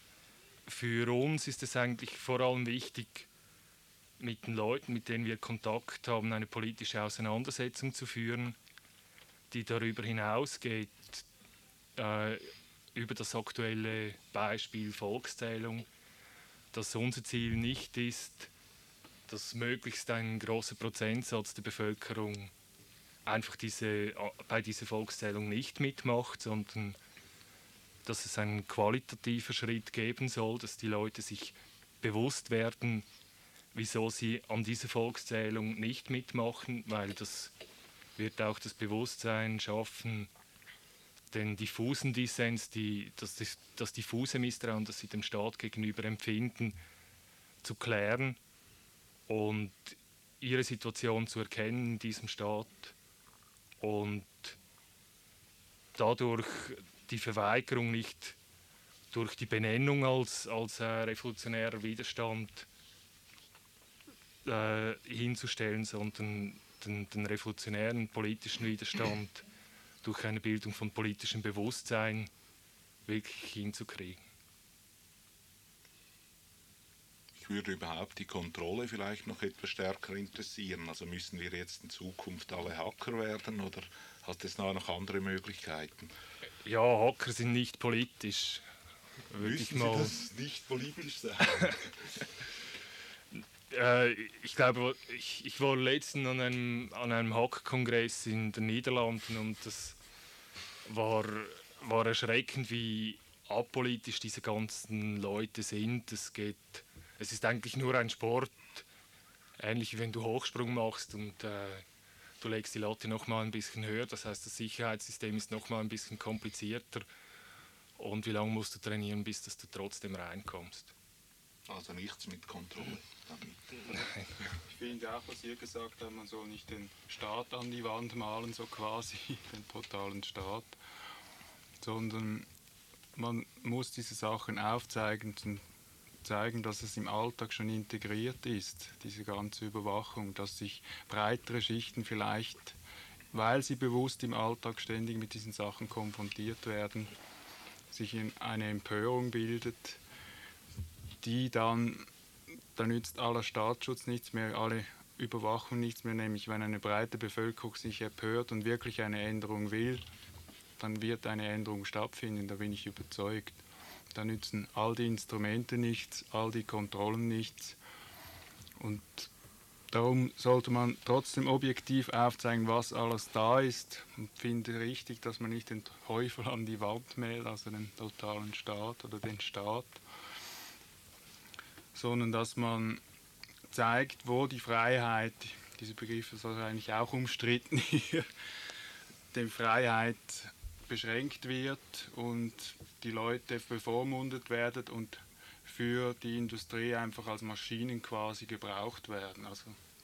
Für uns ist es eigentlich vor allem wichtig, mit den Leuten, mit denen wir Kontakt haben, eine politische Auseinandersetzung zu führen, die darüber hinausgeht, äh, über das aktuelle Beispiel Volkszählung, dass unser Ziel nicht ist, dass möglichst ein großer Prozentsatz der Bevölkerung einfach diese, bei dieser Volkszählung nicht mitmacht, sondern dass es einen qualitativen Schritt geben soll, dass die Leute sich bewusst werden, wieso sie an dieser Volkszählung nicht mitmachen, weil das wird auch das Bewusstsein schaffen, den diffusen Dissens, die, das, das diffuse Misstrauen, das sie dem Staat gegenüber empfinden, zu klären und ihre Situation zu erkennen in diesem Staat und dadurch die Verweigerung nicht durch die Benennung als, als äh, revolutionärer Widerstand äh, hinzustellen, sondern den, den revolutionären politischen Widerstand durch eine Bildung von politischem Bewusstsein wirklich hinzukriegen. Ich würde überhaupt die Kontrolle vielleicht noch etwas stärker interessieren. Also müssen wir jetzt in Zukunft alle Hacker werden oder hat es da noch andere Möglichkeiten? Ja, Hacker sind nicht politisch. Müssen ich mal, Sie das nicht politisch sein? äh, ich glaube, ich, ich war letztens an einem, an einem Hack-Kongress in den Niederlanden und das war, war erschreckend, wie apolitisch diese ganzen Leute sind. Es geht, es ist eigentlich nur ein Sport, ähnlich wie wenn du Hochsprung machst und äh, du legst die Latte noch mal ein bisschen höher. Das heißt, das Sicherheitssystem ist noch mal ein bisschen komplizierter. Und wie lange musst du trainieren, bis dass du trotzdem reinkommst? Also nichts mit Kontrolle. Ich finde auch, was ihr gesagt habt, man soll nicht den Staat an die Wand malen, so quasi, den totalen Staat, sondern man muss diese Sachen aufzeigen, zum zeigen, dass es im Alltag schon integriert ist, diese ganze Überwachung, dass sich breitere Schichten vielleicht, weil sie bewusst im Alltag ständig mit diesen Sachen konfrontiert werden, sich in eine Empörung bildet, die dann, da nützt aller Staatsschutz nichts mehr, alle Überwachung nichts mehr, nämlich wenn eine breite Bevölkerung sich empört und wirklich eine Änderung will, dann wird eine Änderung stattfinden, da bin ich überzeugt. Da nützen all die Instrumente nichts, all die Kontrollen nichts. Und darum sollte man trotzdem objektiv aufzeigen, was alles da ist. Und finde richtig, dass man nicht den Teufel an die Wand mäht, also den totalen Staat oder den Staat, sondern dass man zeigt, wo die Freiheit, dieser Begriff ist wahrscheinlich auch umstritten hier, die Freiheit beschränkt wird und die Leute bevormundet werden und für die Industrie einfach als Maschinen quasi gebraucht werden. Also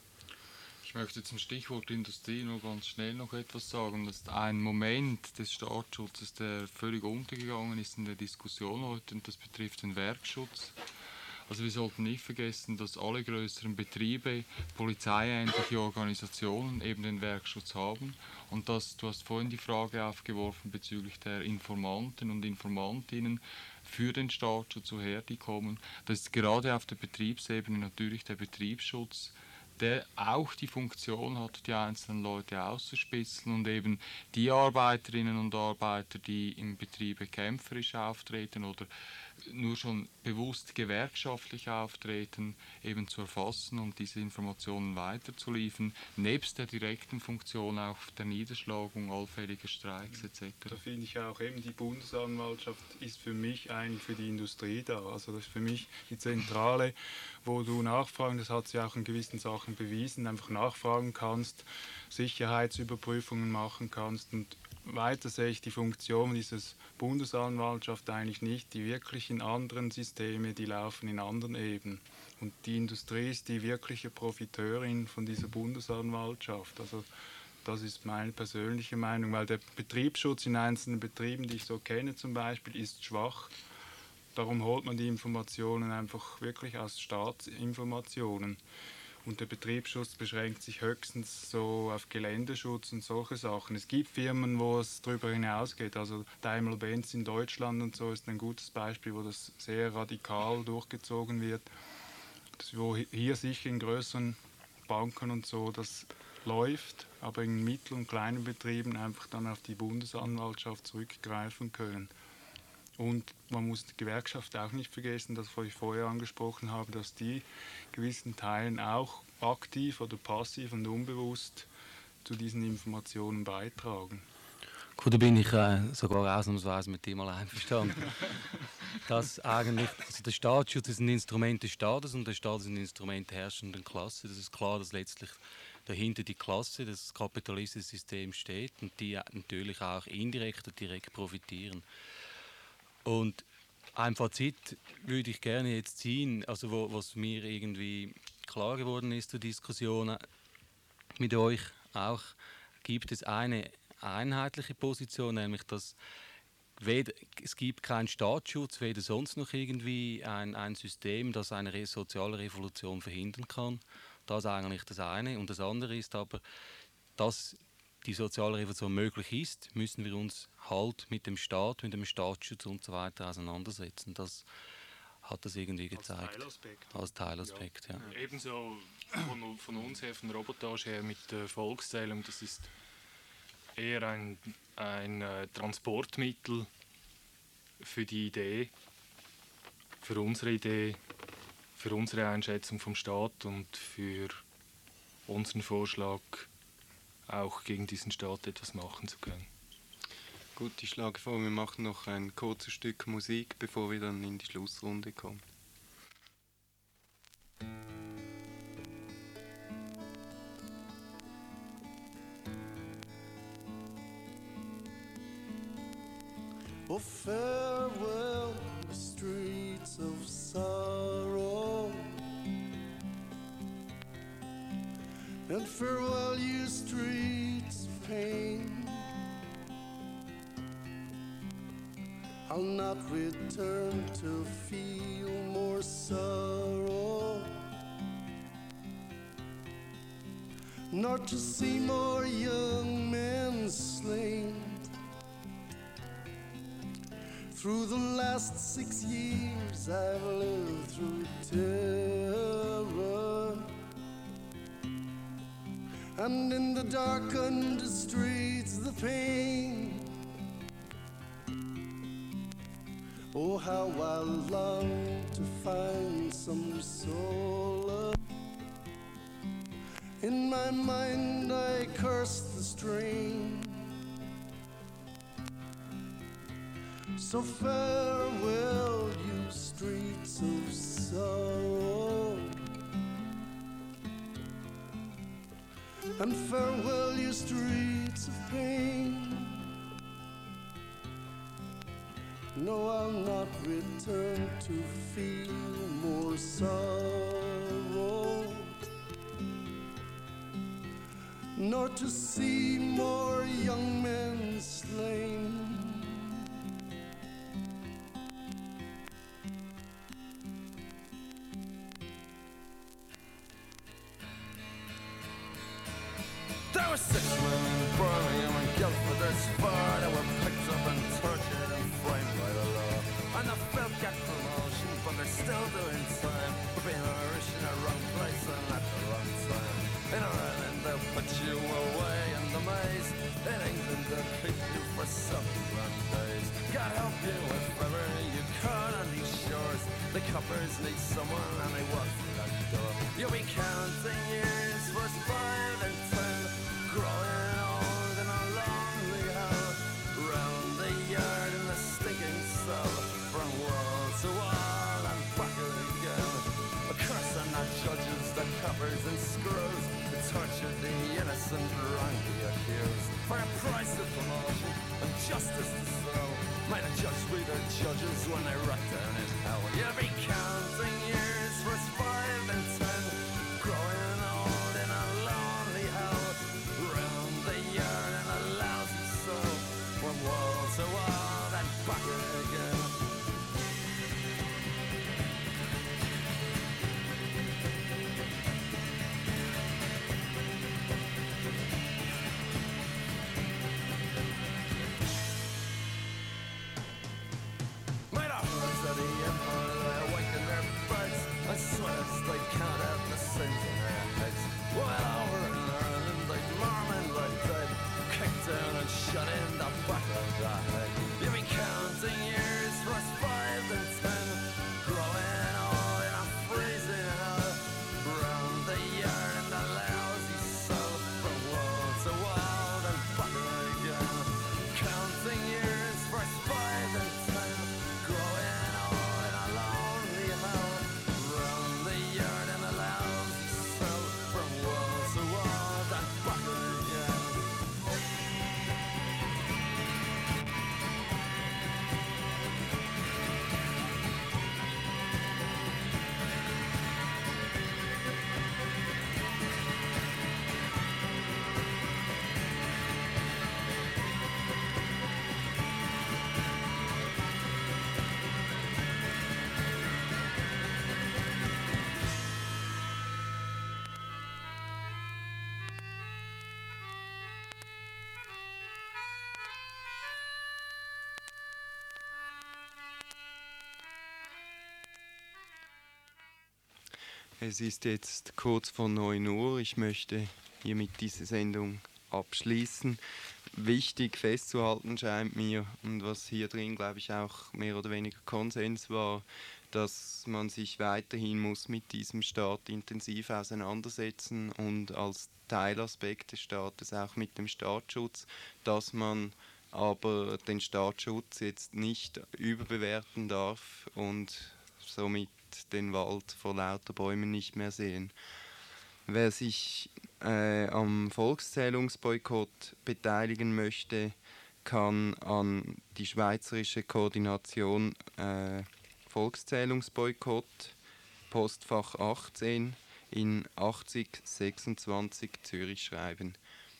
ich möchte zum Stichwort Industrie nur ganz schnell noch etwas sagen. Das ist ein Moment des Staatsschutzes, der völlig untergegangen ist in der Diskussion heute, und das betrifft den Werkschutz. Also wir sollten nicht vergessen, dass alle größeren Betriebe polizeiähnliche Organisationen eben den Werkschutz haben und dass, du hast vorhin die Frage aufgeworfen bezüglich der Informanten und Informantinnen für den Staatsschutz, woher die kommen. Das ist gerade auf der Betriebsebene natürlich der Betriebsschutz, der auch die Funktion hat, die einzelnen Leute auszuspitzeln und eben die Arbeiterinnen und Arbeiter, die im Betriebe kämpferisch auftreten oder nur schon bewusst gewerkschaftlich auftreten, eben zu erfassen und diese Informationen weiterzuliefern, nebst der direkten Funktion auch der Niederschlagung allfälliger Streiks et cetera. Da finde ich auch eben, die Bundesanwaltschaft ist für mich eigentlich für die Industrie da. Also das ist für mich die Zentrale, wo du nachfragen, das hat sie auch in gewissen Sachen bewiesen, einfach nachfragen kannst, Sicherheitsüberprüfungen machen kannst und weiter sehe ich die Funktion dieses Bundesanwaltschaft eigentlich nicht. Die wirklichen anderen Systeme, die laufen in anderen Ebenen. Und die Industrie ist die wirkliche Profiteurin von dieser Bundesanwaltschaft. Also das ist meine persönliche Meinung, weil der Betriebsschutz in einzelnen Betrieben, die ich so kenne zum Beispiel, ist schwach. Darum holt man die Informationen einfach wirklich aus Staatsinformationen. Und der Betriebsschutz beschränkt sich höchstens so auf Geländeschutz und solche Sachen. Es gibt Firmen, wo es darüber hinausgeht. Also Daimler-Benz in Deutschland und so ist ein gutes Beispiel, wo das sehr radikal durchgezogen wird. Das, wo hier sicher in größeren Banken und so das läuft, aber in mittel- und kleinen Betrieben einfach dann auf die Bundesanwaltschaft zurückgreifen können. Und man muss die Gewerkschaft auch nicht vergessen, das was ich vorher angesprochen habe, dass die gewissen Teilen auch aktiv oder passiv und unbewusst zu diesen Informationen beitragen. Gut, da bin ich äh, sogar ausnahmsweise mit dem mal einverstanden. Dass eigentlich, also der Staatsschutz ist ein Instrument des Staates und der Staat ist ein Instrument der herrschenden Klasse. Das ist klar, dass letztlich dahinter die Klasse, das kapitalistische System steht und die natürlich auch indirekt und direkt profitieren. Und ein Fazit würde ich gerne jetzt ziehen, also wo, was mir irgendwie klar geworden ist zur Diskussion mit euch auch, gibt es eine einheitliche Position, nämlich dass weder, es gibt keinen Staatsschutz, weder sonst noch irgendwie ein, ein System, das eine re- soziale Revolution verhindern kann. Das ist eigentlich das eine. Und das andere ist aber, dass die soziale Revolution möglich ist, müssen wir uns halt mit dem Staat, mit dem Staatsschutz und so weiter auseinandersetzen. Das hat das irgendwie gezeigt. Als Teilaspekt. Als Teilaspekt, ja. ja. Ebenso von, von uns her, von der Robotage her mit der Volkszählung, das ist eher ein, ein äh, Transportmittel für die Idee, für unsere Idee, für unsere Einschätzung vom Staat und für unseren Vorschlag, auch gegen diesen Staat etwas machen zu können. Gut, ich schlage vor, wir machen noch ein kurzes Stück Musik, bevor wir dann in die Schlussrunde kommen. Oh, farewell, the streets of sorrow, and farewell, you streets of pain. I'll not return to feel more sorrow, nor to see more young men slain. Through the last six years I've lived through terror, and in the darkened streets the pain. Oh, how I long to find some solace. In my mind I curse the strain. So farewell, you streets of sorrow, and farewell, you streets of pain. No, I'll not return to feel more sorrow, nor to see more young men slain. There were six men in Birmingham and Guildford, there's four that were picked up and tortured and framed by the law. And the folk get promotion, but they're still doing time for being Irish in the wrong place and at the wrong time. In Ireland they'll put you away in the maze. In England they'll keep you for seven grand days. God help you if ever you can on these shores. The coppers need someone and they walk through that door. You'll be counting years for five and ten, growing old in a lonely hell, round the yard in the stinking cell, from wall to wall and back again. A curse on the judges, the coppers and screws, who tortured the innocent, wrongly accused. For a price of promotion and justice to serve, might a judge be their judges when they rot down in hell. You'll be counting years for five and ten, growing old in a lonely hell, round the yard in a lousy cell, from wall to wall and back again. Might have heard of the empire, they awaken their Es ist jetzt kurz vor neun Uhr. Ich möchte hiermit diese Sendung abschließen. Wichtig festzuhalten scheint mir, und was hier drin, glaube ich, auch mehr oder weniger Konsens war, dass man sich weiterhin muss mit diesem Staat intensiv auseinandersetzen und als Teilaspekt des Staates auch mit dem Staatsschutz, dass man aber den Staatsschutz jetzt nicht überbewerten darf und somit den Wald vor lauter Bäumen nicht mehr sehen. Wer sich äh, am Volkszählungsboykott beteiligen möchte, kann an die schweizerische Koordination äh, Volkszählungsboykott, Postfach achtzehn in achtzig sechsundzwanzig Zürich schreiben.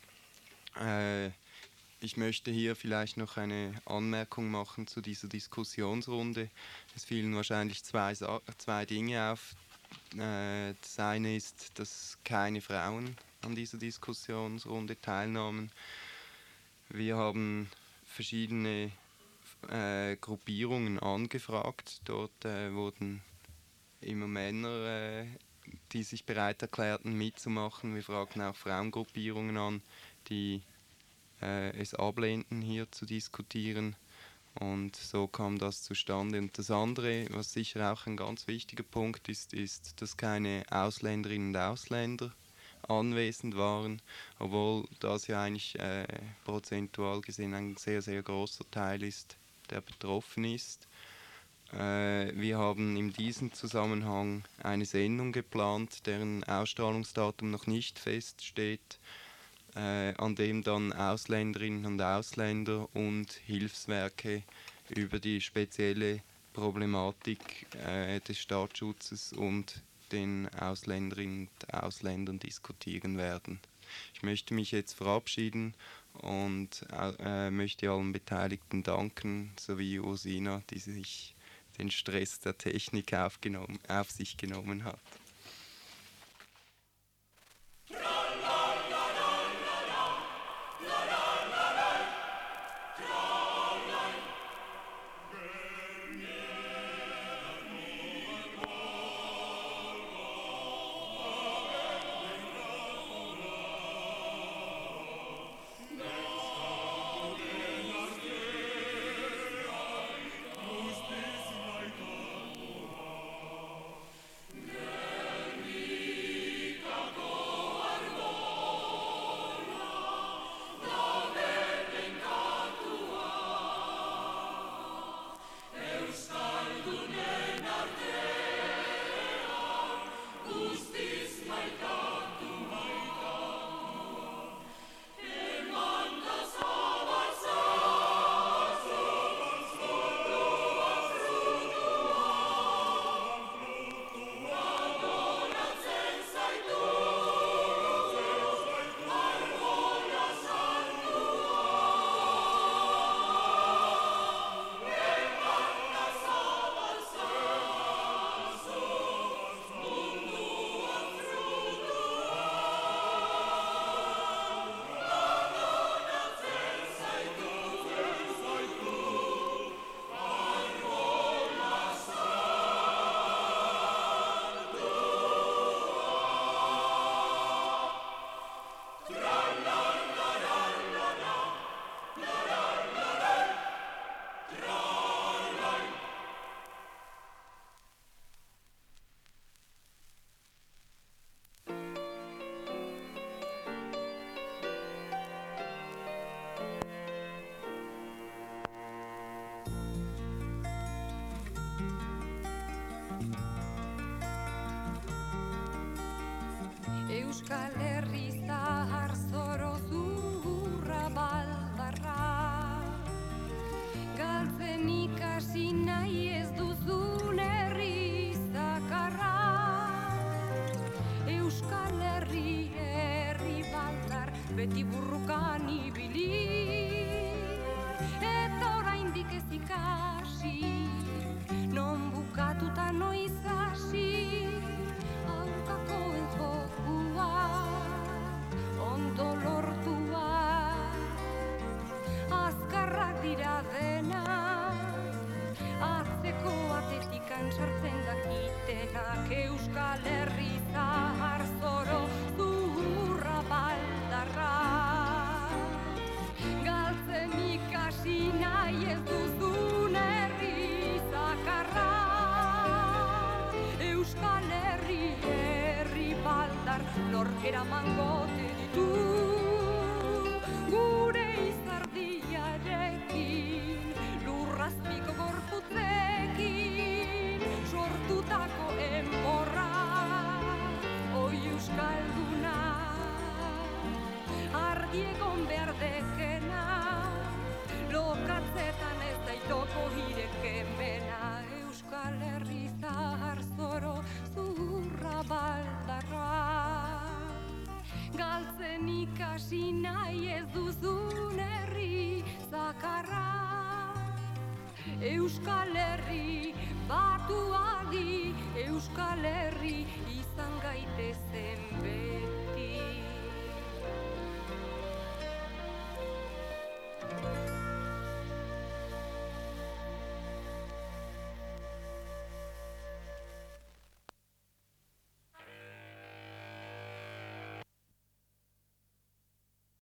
Äh, ich möchte hier vielleicht noch eine Anmerkung machen zu dieser Diskussionsrunde. Es fielen wahrscheinlich zwei, Sa- zwei Dinge auf. Äh, das eine ist, dass keine Frauen an dieser Diskussionsrunde teilnahmen. Wir haben verschiedene äh, Gruppierungen angefragt. Dort äh, wurden immer Männer, äh, die sich bereit erklärten mitzumachen. Wir fragten auch Frauengruppierungen an, die äh, es ablehnten, hier zu diskutieren. Und so kam das zustande. Und das andere, was sicher auch ein ganz wichtiger Punkt ist, ist, dass keine Ausländerinnen und Ausländer anwesend waren, obwohl das ja eigentlich äh, prozentual gesehen ein sehr, sehr großer Teil ist, der betroffen ist. Äh, wir haben in diesem Zusammenhang eine Sendung geplant, deren Ausstrahlungsdatum noch nicht feststeht, Äh, an dem dann Ausländerinnen und Ausländer und Hilfswerke über die spezielle Problematik äh, des Staatsschutzes und den Ausländerinnen und Ausländern diskutieren werden. Ich möchte mich jetzt verabschieden und äh, möchte allen Beteiligten danken, sowie Ursina, die sich den Stress der Technik aufgenommen, auf sich genommen hat. Euskal Herri zahar zoro zurra baldarra, galtzen ikasi nahi ez duzun herri zakarra. Euskal Herri herri baldar beti burrukan ibili, eta oraindik ez ikasi, non bukatuta noiz hasi, aurkakoen jokua. eramango ditu gure izardiarekin lurrazpiko gorputzekin sortutako enborra oi euskalduna argiegon behar dekena lokatzetan ez daitoko hirekemena Euskal Herri zahar zoro zurra baldarra galtzen ikasi nahi ez duzun herri zakarra Euskal Herri batu adi Euskal Herri izan gaitezen